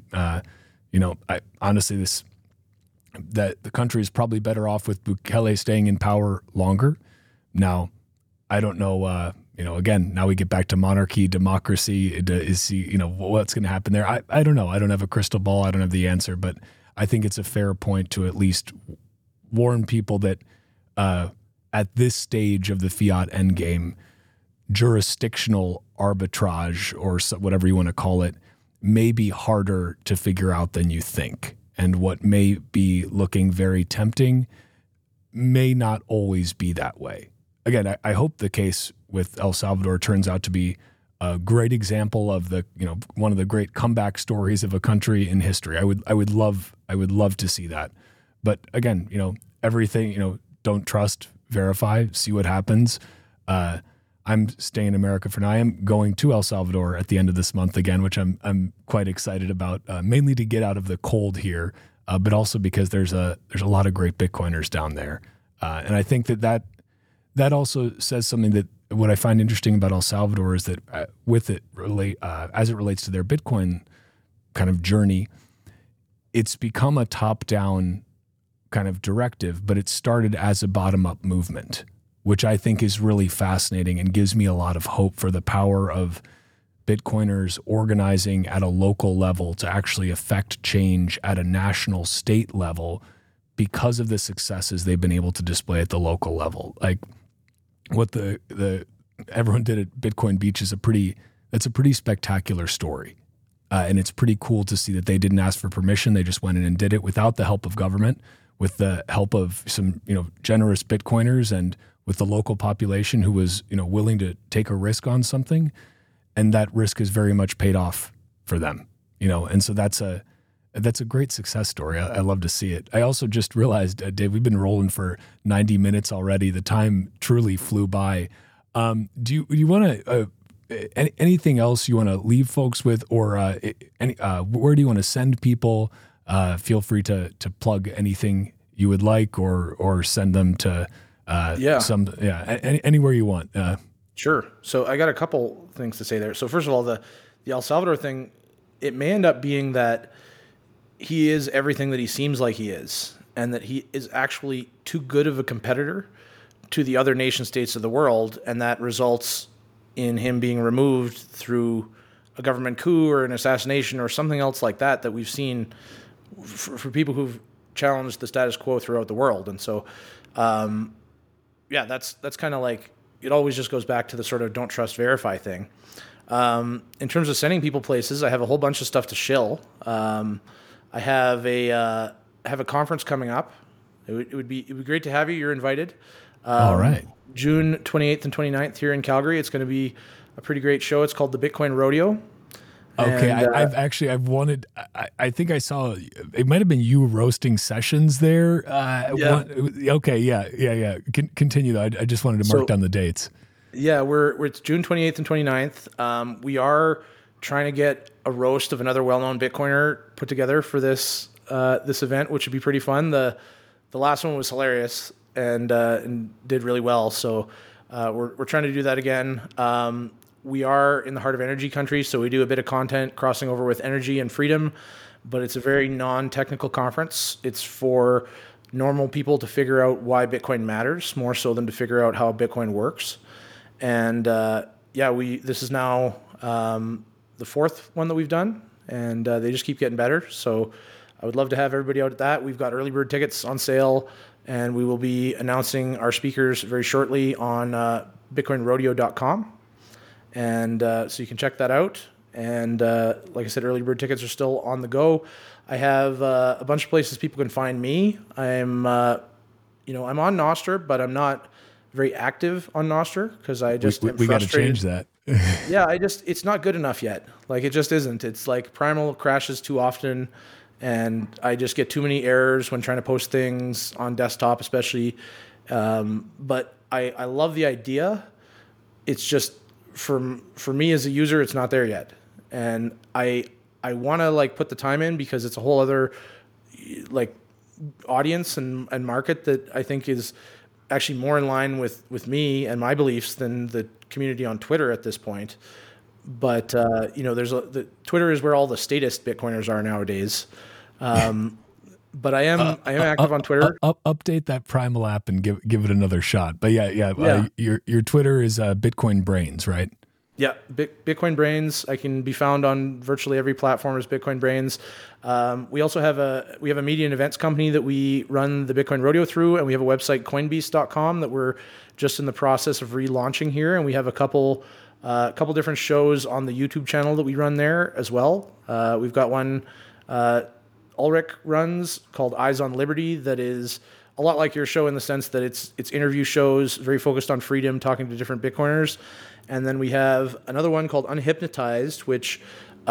honestly, that the country is probably better off with Bukele staying in power longer. Now, I don't know. Again, now we get back to monarchy, democracy. What's going to happen there? I don't know. I don't have a crystal ball. I don't have the answer, but I think it's a fair point to at least warn people that at this stage of the fiat endgame, jurisdictional arbitrage, or whatever you want to call it, may be harder to figure out than you think. And what may be looking very tempting may not always be that way. Again, I hope the case with El Salvador turns out to be a great example of one of the great comeback stories of a country in history. I would love to see that. But again, everything, don't trust, verify, see what happens. I'm staying in America for now. I am going to El Salvador at the end of this month again, which I'm quite excited about, mainly to get out of the cold here, but also because there's a lot of great Bitcoiners down there. And I think that also says something that what I find interesting about El Salvador is that as it relates to their Bitcoin kind of journey, it's become a top-down kind of directive, but it started as a bottom-up movement, which I think is really fascinating and gives me a lot of hope for the power of Bitcoiners organizing at a local level to actually affect change at a national state level because of the successes they've been able to display at the local level. Like what the everyone did at Bitcoin Beach is a pretty spectacular story. And it's pretty cool to see that they didn't ask for permission. They just went in and did it without the help of government, with the help of some, generous Bitcoiners and with the local population who was, willing to take a risk on something. And that risk is very much paid off for them, And so that's a great success story. I love to see it. I also just realized, Dave, we've been rolling for 90 minutes already. The time truly flew by. Do you want to, anything else you want to leave folks with, or where do you want to send people? Feel free to plug anything you would like, or send them to anywhere you want. Sure. So I got a couple things to say there. So first of all, the El Salvador thing, it may end up being that he is everything that he seems like he is, and that he is actually too good of a competitor to the other nation states of the world, and that results in him being removed through a government coup or an assassination or something else like that we've seen for people who've challenged the status quo throughout the world. And so, that's kind of like, it always just goes back to the sort of don't trust, verify thing. In terms of sending people places, I have a whole bunch of stuff to shill. I have a conference coming up. It would be great to have you. You're invited. All right. June 28th and 29th here in Calgary. It's going to be a pretty great show. It's called the Bitcoin Rodeo. Okay, and, I think I saw, it might have been you roasting sessions there. Continue though. I just wanted to mark down the dates. Yeah, it's June 28th and 29th. We are trying to get a roast of another well-known Bitcoiner put together for this event, which would be pretty fun. The last one was hilarious and did really well. So we're trying to do that again. We are in the heart of energy country, so we do a bit of content crossing over with energy and freedom, but it's a very non-technical conference. It's for normal people to figure out why Bitcoin matters, more so than to figure out how Bitcoin works. And this is now the fourth one that we've done, and they just keep getting better. So I would love to have everybody out at that. We've got early bird tickets on sale, and we will be announcing our speakers very shortly on bitcoinrodeo.com. And so you can check that out. And like I said, early bird tickets are still on the go. I have a bunch of places people can find me. I'm on Nostr, but I'm not very active on Nostr because I just we got to change that. Yeah, it's not good enough yet. Like, it just isn't. It's like Primal crashes too often, and I just get too many errors when trying to post things on desktop, especially. But I love the idea. It's just for me as a user, it's not there yet, and I want to put the time in because it's a whole other audience and market that I think is actually more in line with me and my beliefs than the community on Twitter at this point. But the Twitter is where all the statist Bitcoiners are nowadays. But I am active on Twitter. Update that Primal app and give it another shot. But yeah. Your Twitter is Bitcoin Brains, right? Yeah, Bitcoin Brains. I can be found on virtually every platform as Bitcoin Brains. We also have a media and events company that we run the Bitcoin Rodeo through, and we have a website, coinbeast.com, that we're just in the process of relaunching here, and we have a couple different shows on the YouTube channel that we run there as well. We've got one Ulrich runs called Eyes on Liberty that is a lot like your show in the sense that it's interview shows, very focused on freedom, talking to different Bitcoiners. And then we have another one called Unhypnotized, which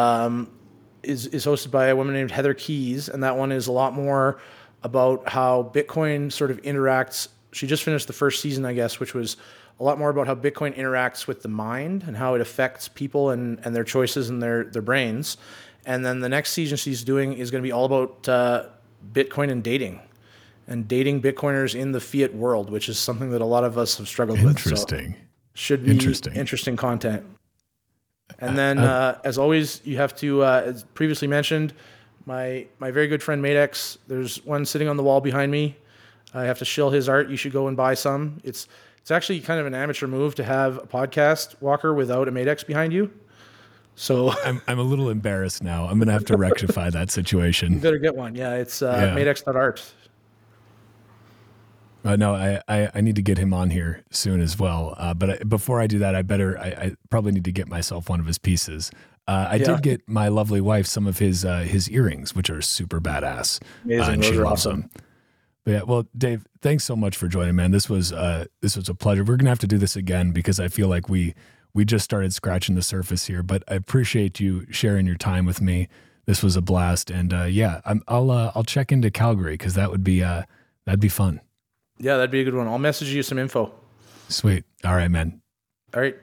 is hosted by a woman named Heather Keys, and that one is a lot more about how Bitcoin sort of interacts. She just finished the first season, I guess, which was a lot more about how Bitcoin interacts with the mind and how it affects people and their choices and their brains. And then the next season she's doing is going to be all about Bitcoin and dating Bitcoiners in the fiat world, which is something that a lot of us have struggled with. Interesting. So should be interesting content. And then, as always, you have to, as previously mentioned, my very good friend Madex, there's one sitting on the wall behind me. I have to shill his art. You should go and buy some. It's actually kind of an amateur move to have a podcast, Walker, without a Madex behind you. So I'm a little embarrassed now. I'm going to have to rectify that situation. You better get one. Yeah, it's Madex.art. No, I need to get him on here soon as well. Before I do that, I probably need to get myself one of his pieces. I did get my lovely wife some of his earrings, which are super badass. Amazing. Those are awesome. But yeah, well, Dave, thanks so much for joining, man. This was a pleasure. We're gonna have to do this again because I feel like we just started scratching the surface here. But I appreciate you sharing your time with me. This was a blast, and I'll check into Calgary because that'd be fun. Yeah, that'd be a good one. I'll message you some info. Sweet. All right, man. All right.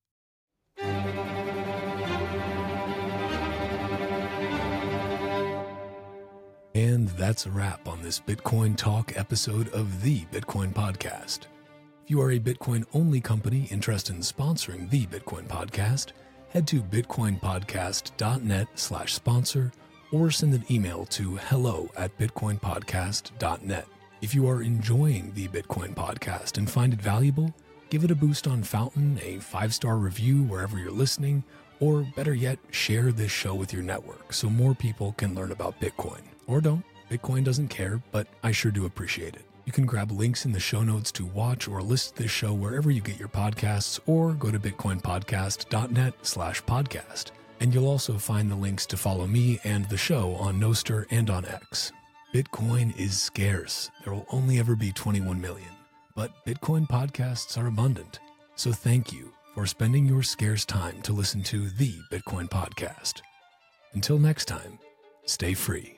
And that's a wrap on this Bitcoin Talk episode of the Bitcoin Podcast. If you are a Bitcoin-only company interested in sponsoring the Bitcoin Podcast, head to bitcoinpodcast.net/sponsor or send an email to hello@bitcoinpodcast.net. If you are enjoying the Bitcoin Podcast and find it valuable, give it a boost on Fountain, a 5-star review wherever you're listening, or better yet, share this show with your network so more people can learn about Bitcoin. Or don't. Bitcoin doesn't care, but I sure do appreciate it. You can grab links in the show notes to watch or listen to this show wherever you get your podcasts, or go to bitcoinpodcast.net/podcast. And you'll also find the links to follow me and the show on Nostr and on X. Bitcoin is scarce. There will only ever be 21 million, but Bitcoin podcasts are abundant. So thank you for spending your scarce time to listen to the Bitcoin Podcast. Until next time, stay free.